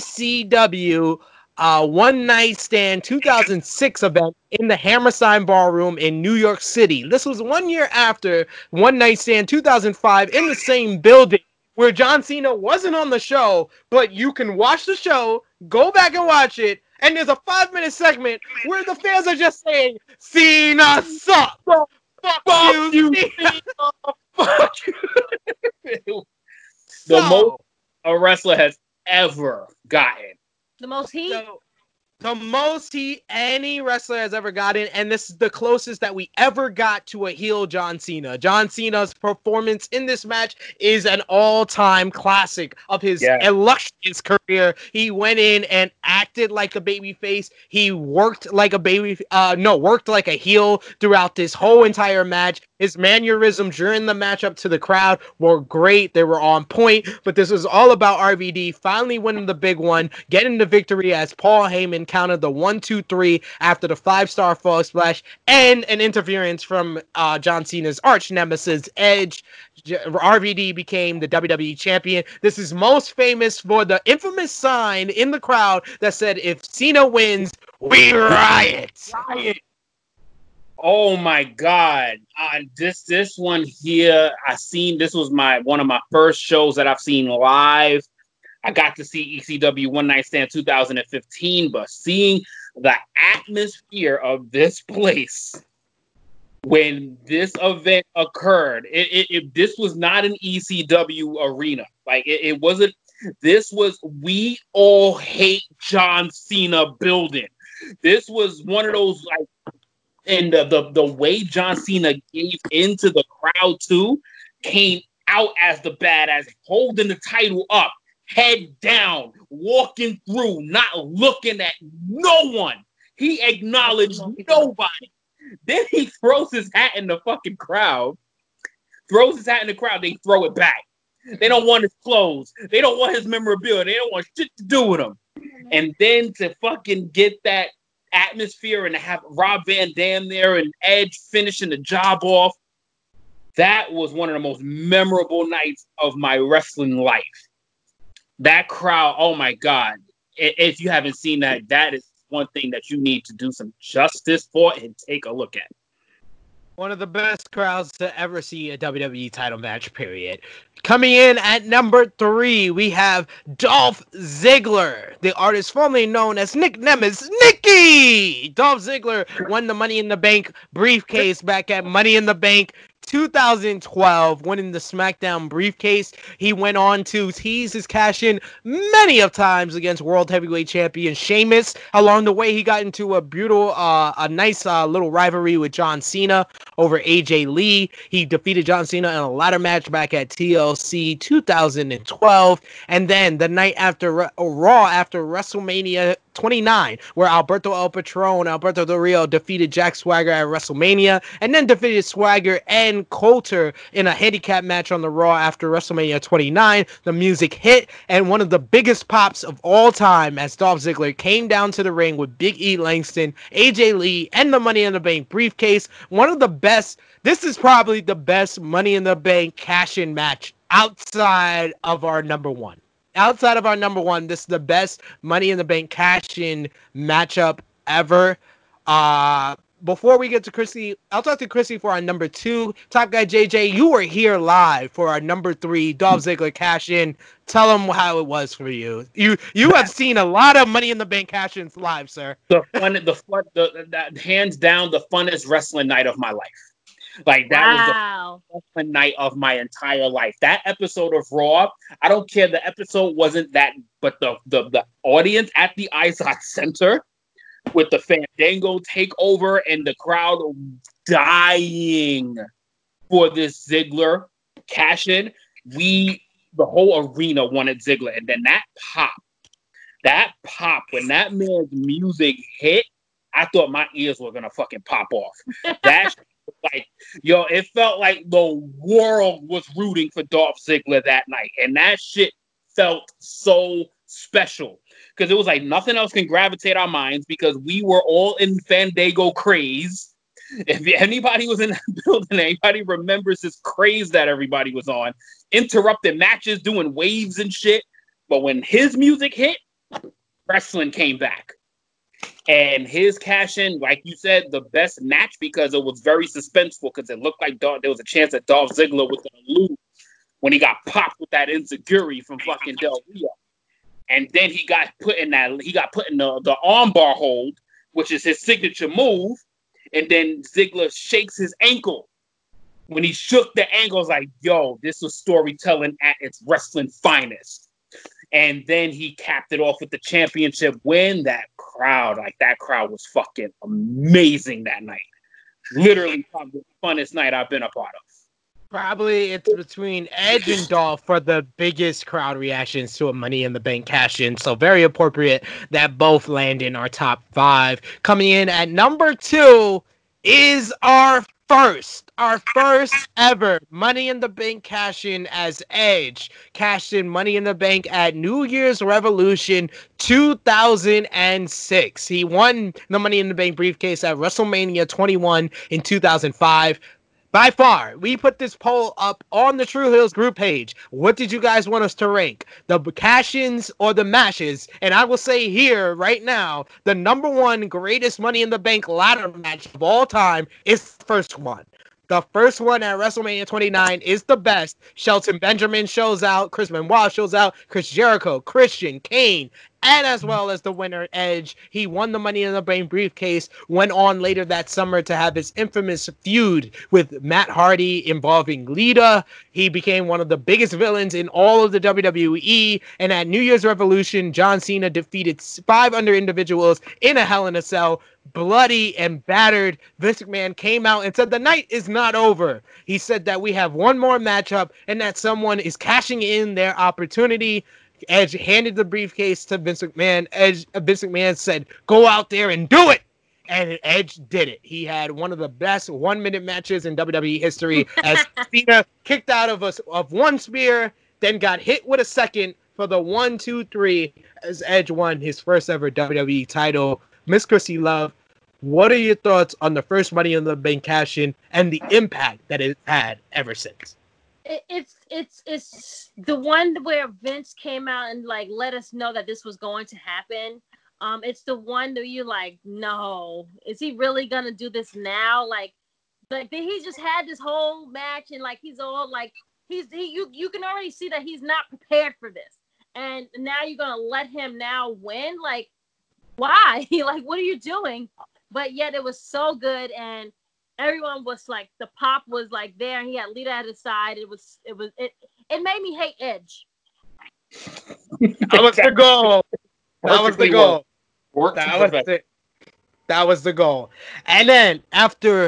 ECW One Night Stand 2006 event in the Hammerstein Ballroom in New York City. This was 1 year after One Night Stand 2005 in the same building where John Cena wasn't on the show, but you can watch the show, go back and watch it, and there's a 5-minute segment where the fans are just saying, Cena sucks! Fuck you, Cena! Fuck you! The most a wrestler has ever gotten. The most heat? The most heat any wrestler has ever gotten, and this is the closest that we ever got to a heel John Cena. John Cena's performance in this match is an all-time classic of his illustrious career. He went in and acted like a babyface. He worked like a heel throughout this whole entire match. His mannerisms during the matchup to the crowd were great. They were on point, but this was all about RVD finally winning the big one, getting the victory as Paul Heyman counted the 1-2-3 after the 5-star frog splash and an interference from John Cena's arch nemesis Edge. RVD became the WWE champion. This is most famous for the infamous sign in the crowd that said, "If Cena wins, we riot." Oh my God! This one here, this was one of my first shows that I've seen live. I got to see ECW One Night Stand 2015, but seeing the atmosphere of this place when this event occurred, this was not an ECW arena. Like it wasn't. This was We All Hate John Cena building. This was one of those like. And the way John Cena gave into the crowd too, came out as the badass, holding the title up, head down, walking through, not looking at no one. He acknowledged nobody. Then he throws his hat in the fucking crowd. They throw it back. They don't want his clothes. They don't want his memorabilia. They don't want shit to do with him. And then to fucking get that atmosphere and to have Rob Van Dam there and Edge finishing the job off, that was one of the most memorable nights of my wrestling life. That crowd, oh my God. If you haven't seen that, that is one thing that you need to do some justice for and take a look at. One of the best crowds to ever see a WWE title match, period. Coming in at number 3, we have Dolph Ziggler, the artist formerly known as Nick Nemes, Nikki! Dolph Ziggler won the Money in the Bank briefcase back at Money in the Bank 2012, winning the SmackDown briefcase. He went on to tease his cash-in many of times against World Heavyweight Champion Sheamus. Along the way, he got into a nice little rivalry with John Cena over AJ Lee. He defeated John Cena in a ladder match back at TLC 2012. And then the night after Raw, after WrestleMania 29, where Alberto El Patron, Alberto Del Rio defeated Jack Swagger at WrestleMania, and then defeated Swagger and Coulter in a handicap match on the Raw after WrestleMania 29. The music hit, and one of the biggest pops of all time as Dolph Ziggler came down to the ring with Big E Langston, AJ Lee, and the Money in the Bank briefcase. One of the best, this is probably the best Money in the Bank cash-in match outside of our number one. Outside of our number one, this is the best Money in the Bank cash-in matchup ever. Before we get to Chrissy, I'll talk to Chrissy for our number 2. Top Guy JJ, you were here live for our number 3, Dolph Ziggler cash-in. Tell them how it was for you. You have seen a lot of Money in the Bank cash-ins live, sir. That hands down the funnest wrestling night of my life. Like that was the night of my entire life. That episode of Raw, I don't care. The episode wasn't that, but the audience at the Izod Center with the Fandango takeover and the crowd dying for this Ziggler cash in. The whole arena wanted Ziggler, and then that pop when that man's music hit, I thought my ears were gonna fucking pop off. That. Like, it felt like the world was rooting for Dolph Ziggler that night. And that shit felt so special. Because it was like nothing else can gravitate our minds because we were all in Fandango craze. If anybody was in that building, anybody remembers this craze that everybody was on. Interrupting matches, doing waves and shit. But when his music hit, wrestling came back. And his cash-in, like you said, the best match because it was very suspenseful because it looked like there was a chance that Dolph Ziggler was going to lose when he got popped with that enziguri from fucking Del Rio. And then he got put in the armbar hold, which is his signature move. And then Ziggler shakes his ankle. When he shook the ankle, I was like, yo, this was storytelling at its wrestling finest. And then he capped it off with the championship win. That crowd was fucking amazing that night. Literally probably the funnest night I've been a part of. Probably it's between Edge and Dolph for the biggest crowd reactions to a Money in the Bank cash-in. So very appropriate that both land in our top 5. Coming in at number 2 is our our first ever Money in the Bank cash-in as Edge cashed in Money in the Bank at New Year's Revolution 2006. He won the Money in the Bank briefcase at WrestleMania 21 in 2005. By far, we put this poll up on the True Hills group page. What did you guys want us to rank? The cash-ins or the matches? And I will say here, right now, the number one greatest Money in the Bank ladder match of all time is the first one. The first one at WrestleMania 29 is the best. Shelton Benjamin shows out. Chris Benoit shows out. Chris Jericho, Christian, Kane, and as well as the winner, Edge. He won the Money in the Bank briefcase, went on later that summer to have his infamous feud with Matt Hardy involving Lita. He became one of the biggest villains in all of the WWE. And at New Year's Revolution, John Cena defeated 5 other individuals in a Hell in a Cell. Bloody and battered, Vince McMahon came out and said the night is not over. He said that we have one more matchup and that someone is cashing in their opportunity. Edge handed the briefcase to Vince McMahon. Vince McMahon said, "Go out there and do it." And Edge did it. He had one of the best 1-minute matches in WWE history as Cena kicked out of one spear, then got hit with a second for the 1, 2, 3 as Edge won his first ever WWE title. Miss Chrissy Love, what are your thoughts on the first Money in the Bank cash-in and the impact that it's had ever since? It's the one where Vince came out and like let us know that this was going to happen. It's the one that you're like, no, is he really gonna do this now? Like he just had this whole match and like he's all like you can already see that he's not prepared for this, and now you're gonna let him now win? Like, why? Like, what are you doing? But yet it was so good, and everyone was like, the pop was like there, and he had Lita at his side. It made me hate Edge. That was the goal. That was the goal. That was the goal. And then after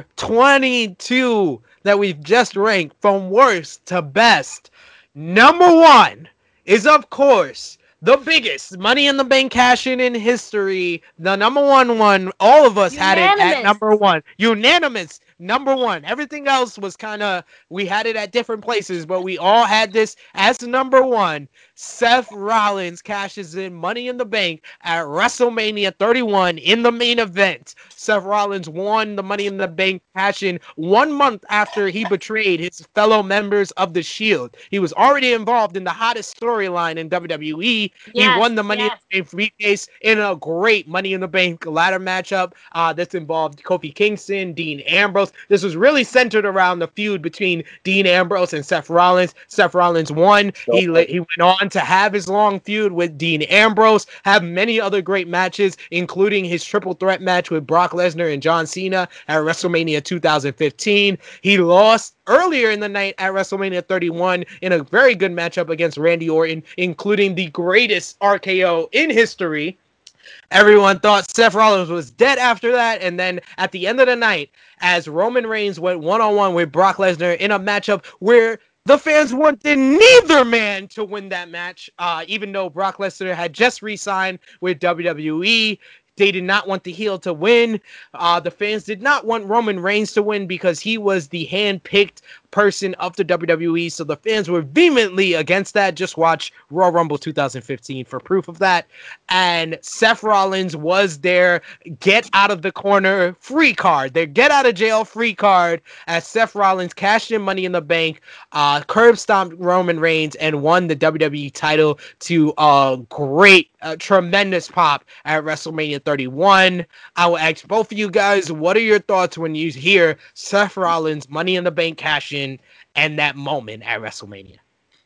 22 that we've just ranked from worst to best, number one is, of course, the biggest Money in the Bank cash-in in history. The number one, all of us had it at number one. Unanimous. Number one. Everything else was kind of, we had it at different places, but we all had this as number one. Seth Rollins cashes in Money in the Bank at WrestleMania 31 in the main event. Seth Rollins won the Money in the Bank cash-in 1 month after he betrayed his fellow members of The Shield. He was already involved in the hottest storyline in WWE. Yes, he won the Money in the Bank briefcase in a great Money in the Bank ladder matchup. This involved Kofi Kingston, Dean Ambrose. This was really centered around the feud between Dean Ambrose and Seth Rollins. Seth Rollins won. He went on to have his long feud with Dean Ambrose, have many other great matches, including his triple threat match with Brock Lesnar and John Cena at WrestleMania 2015. He lost earlier in the night at WrestleMania 31 in a very good matchup against Randy Orton, including the greatest RKO in history. Everyone thought Seth Rollins was dead after that, and then at the end of the night, as Roman Reigns went one-on-one with Brock Lesnar in a matchup where the fans wanted neither man to win that match, even though Brock Lesnar had just re-signed with WWE. They did not want the heel to win. The fans did not want Roman Reigns to win because he was the hand-picked person of the WWE, so the fans were vehemently against that. Just watch Royal Rumble 2015 for proof of that. And Seth Rollins was their get out of the corner free card, their get out of jail free card, as Seth Rollins cashed in Money in the Bank, curb stomped Roman Reigns, and won the WWE title to a great, tremendous pop at WrestleMania 31. I will ask both of you guys, what are your thoughts when you hear Seth Rollins Money in the Bank cash in and that moment at WrestleMania?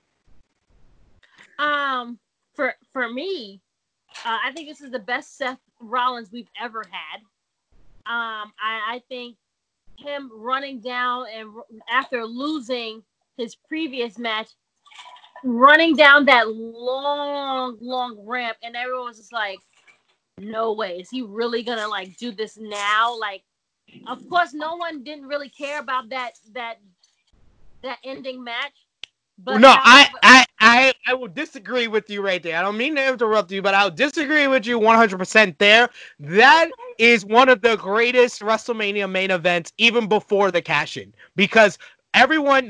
For me, I think this is the best Seth Rollins we've ever had. I think him running down and after losing his previous match, running down that long ramp, and everyone was just like, no way, is he really gonna like do this now? Like, of course, no one didn't really care about that ending match. But no, I I will disagree with you right there. I don't mean to interrupt you, but I'll disagree with you 100% there. That is one of the greatest WrestleMania main events, even before the cash-in, because everyone,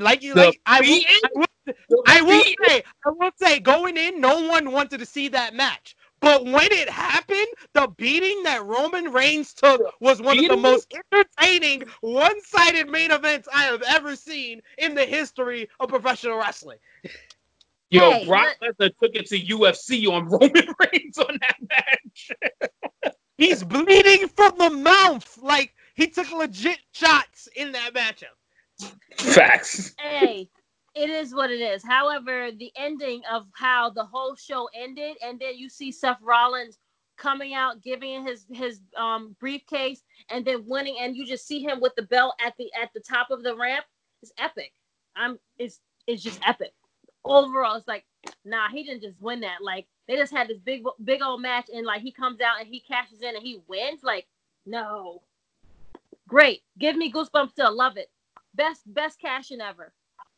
I will say, going in, no one wanted to see that match. But when it happened, the beating that Roman Reigns took was one of the most entertaining, one-sided main events I have ever seen in the history of professional wrestling. Yo, Brock Lesnar took it to UFC on Roman Reigns on that match. He's bleeding from the mouth. Like, he took legit shots in that matchup. Facts. Hey, it is what it is. However, the ending of how the whole show ended, and then you see Seth Rollins coming out, giving his briefcase, and then winning, and you just see him with the belt at the top of the ramp. It's epic. It's just epic. Overall, it's like, nah, he didn't just win that. Like, they just had this big old match, and like he comes out and he cashes in and he wins. Like, no, great. Give me goosebumps still. Love it. Best cash in ever.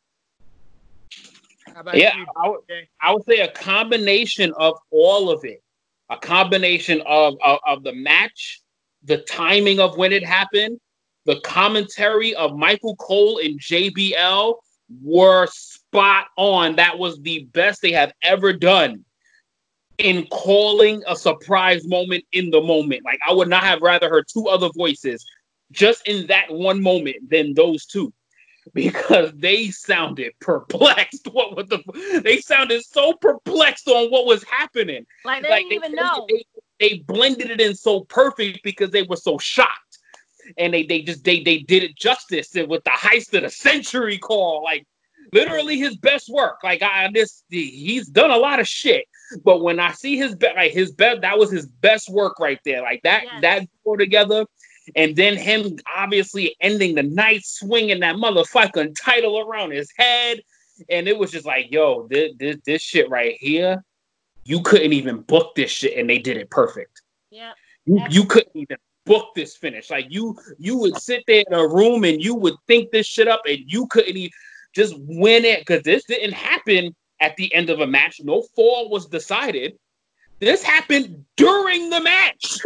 Yeah, I would say a combination of all of it. A combination of the match, the timing of when it happened, the commentary of Michael Cole and JBL were spot on. That was the best they have ever done in calling a surprise moment in the moment. Like, I would not have rather heard two other voices just in that one moment than those two. Because they sounded perplexed. They sounded so perplexed on what was happening. Like they didn't even know. They blended it in so perfect because they were so shocked, and they did it justice with the heist of the century call. Like, literally his best work. Like, he's done a lot of shit, but when I see that was his best work right there. Like that go together. And then him obviously ending the night swinging that motherfucking title around his head. And it was just like, yo, this shit right here, you couldn't even book this shit, and they did it perfect. Yeah. You couldn't even book this finish. Like, you would sit there in a room and you would think this shit up, and you couldn't even just win it, because this didn't happen at the end of a match. No fall was decided. This happened during the match.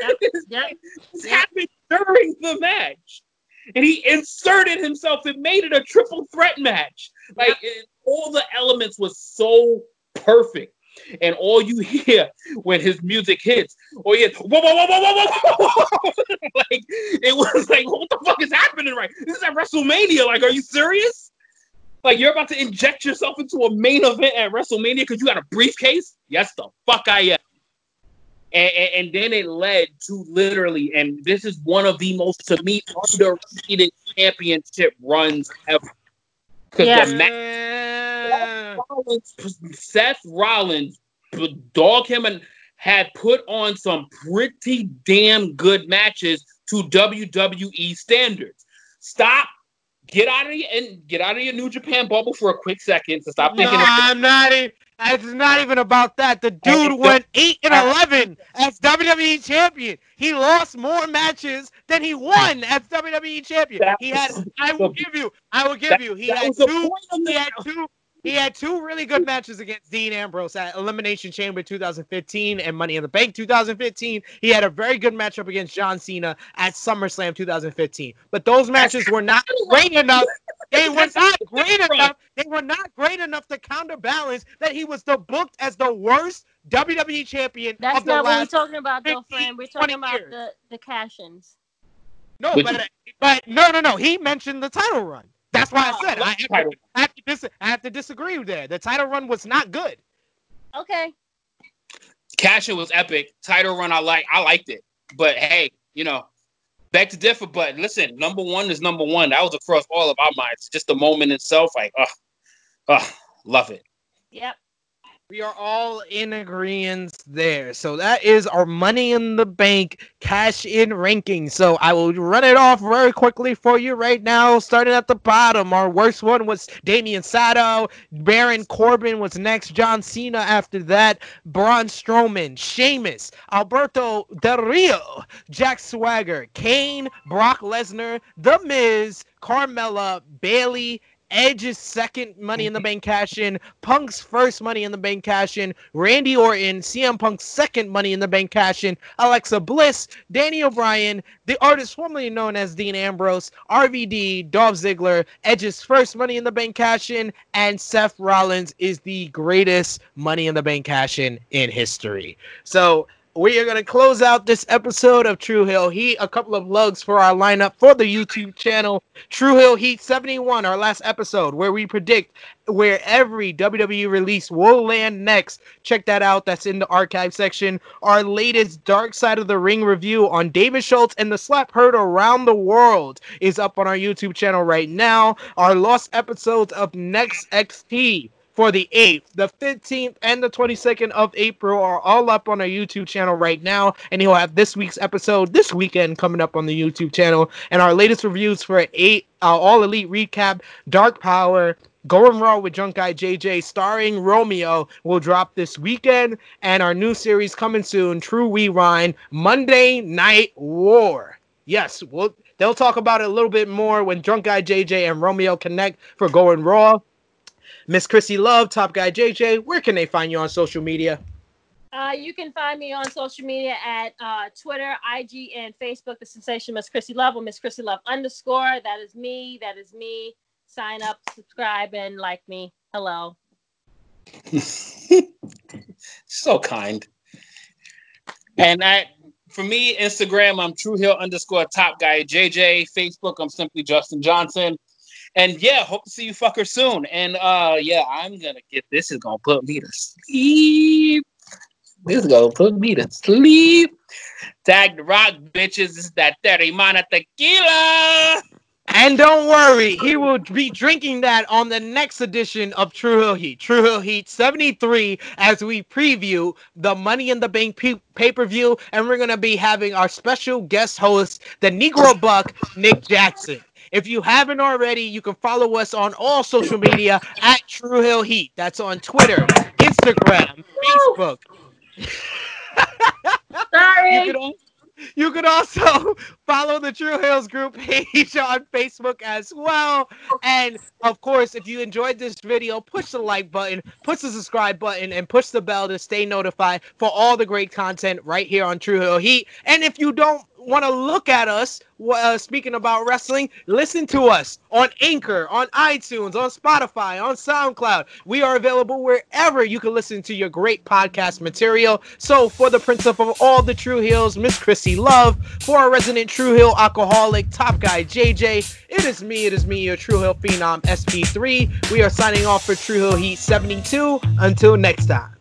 This happened during the match. And he inserted himself and made it a triple threat match. Like, all the elements was so perfect. And all you hear when his music hits, or you hear, whoa, whoa, whoa, whoa, whoa, whoa, whoa. Like, it was like, what the fuck is happening right? This is at WrestleMania. Like, are you serious? Like, you're about to inject yourself into a main event at WrestleMania because you got a briefcase? Yes, the fuck I am. And then it led to literally, and this is one of the most, to me, underrated championship runs ever. Because Seth Rollins, dog him, and had put on some pretty damn good matches to WWE standards. Get out of your New Japan bubble for a quick second to stop thinking. It's not even about that. The dude went 8-11 as WWE champion. He lost more matches than he won as WWE champion. I will give you. He had two really good matches against Dean Ambrose at Elimination Chamber 2015 and Money in the Bank 2015. He had a very good matchup against John Cena at SummerSlam 2015. But those matches were not great enough. They were not great enough. They were not great enough to counterbalance that he was booked as the worst WWE champion. That's not what we're talking about, though, friend. We're talking about the cash-ins. No, but no. He mentioned the title run. That's why I said I have to disagree there. The title run was not good. Okay. Cash-in was epic. Title run, I liked it. But hey, back to differ. But listen, number one is number one. That was across all of our minds. Just the moment itself, like, love it. Yep. We are all in agreement there. So that is our Money in the Bank cash-in ranking. So I will run it off very quickly for you right now. Starting at the bottom, our worst one was Damian Sato. Baron Corbin was next. John Cena after that. Braun Strowman, Sheamus, Alberto Del Rio, Jack Swagger, Kane, Brock Lesnar, The Miz, Carmella, Bayley, Edge's second Money in the Bank cash-in, Punk's first Money in the Bank cash-in, Randy Orton, CM Punk's second Money in the Bank cash-in, Alexa Bliss, Danny O'Brien, the artist formerly known as Dean Ambrose, RVD, Dolph Ziggler, Edge's first Money in the Bank cash-in, and Seth Rollins is the greatest Money in the Bank cash-in in history. So we are going to close out this episode of True Hill Heat. A couple of lugs for our lineup for the YouTube channel. True Hill Heat 71, our last episode, where we predict where every WWE release will land next. Check that out. That's in the archive section. Our latest Dark Side of the Ring review on David Schultz and the slap heard around the world is up on our YouTube channel right now. Our lost episodes of Next XT for the 8th, the 15th, and the 22nd of April are all up on our YouTube channel right now, and he'll have this week's episode this weekend coming up on the YouTube channel. And our latest reviews for All Elite Recap, Dark Power, Going Raw with Drunk Guy JJ, starring Romeo, will drop this weekend, and our new series coming soon, True Rewind, Monday Night War. Yes, they'll talk about it a little bit more when Drunk Guy JJ and Romeo connect for Going Raw. Miss Chrissy Love, Top Guy JJ, where can they find you on social media? You can find me on social media at Twitter, IG, and Facebook, The Sensation Miss Chrissy Love, or Miss Chrissy Love _. That is me. That is me. Sign up, subscribe, and like me. Hello. So kind. And for me, Instagram, I'm True Hill _Top Guy JJ. Facebook, I'm simply Justin Johnson. And yeah, hope to see you fucker soon. And yeah, I'm gonna get this. Is gonna put me to sleep. This is gonna put me to sleep. Tag the Rock, bitches. This is that 30 mana tequila. And don't worry, he will be drinking that on the next edition of True Hill Heat. True Hill Heat 73, as we preview the Money in the Bank pay-per-view. And we're gonna be having our special guest host, the Negro Buck, Nick Jackson. If you haven't already, you can follow us on all social media at True Hill Heat. That's on Twitter, Instagram, Facebook. Sorry. You can also follow the True Hills group page on Facebook as well. And, of course, if you enjoyed this video, push the like button, push the subscribe button, and push the bell to stay notified for all the great content right here on True Hill Heat. And if you don't want to look at us, speaking about wrestling, listen to us on Anchor, on iTunes, on Spotify, on SoundCloud. We are available wherever you can listen to your great podcast material. So for the principal of all the True Hills, Miss Chrissy Love, for our resident True Hill alcoholic, Top Guy JJ, it is me, your True Hill Phenom SP3. We are signing off for True Hill Heat 72. Until next time.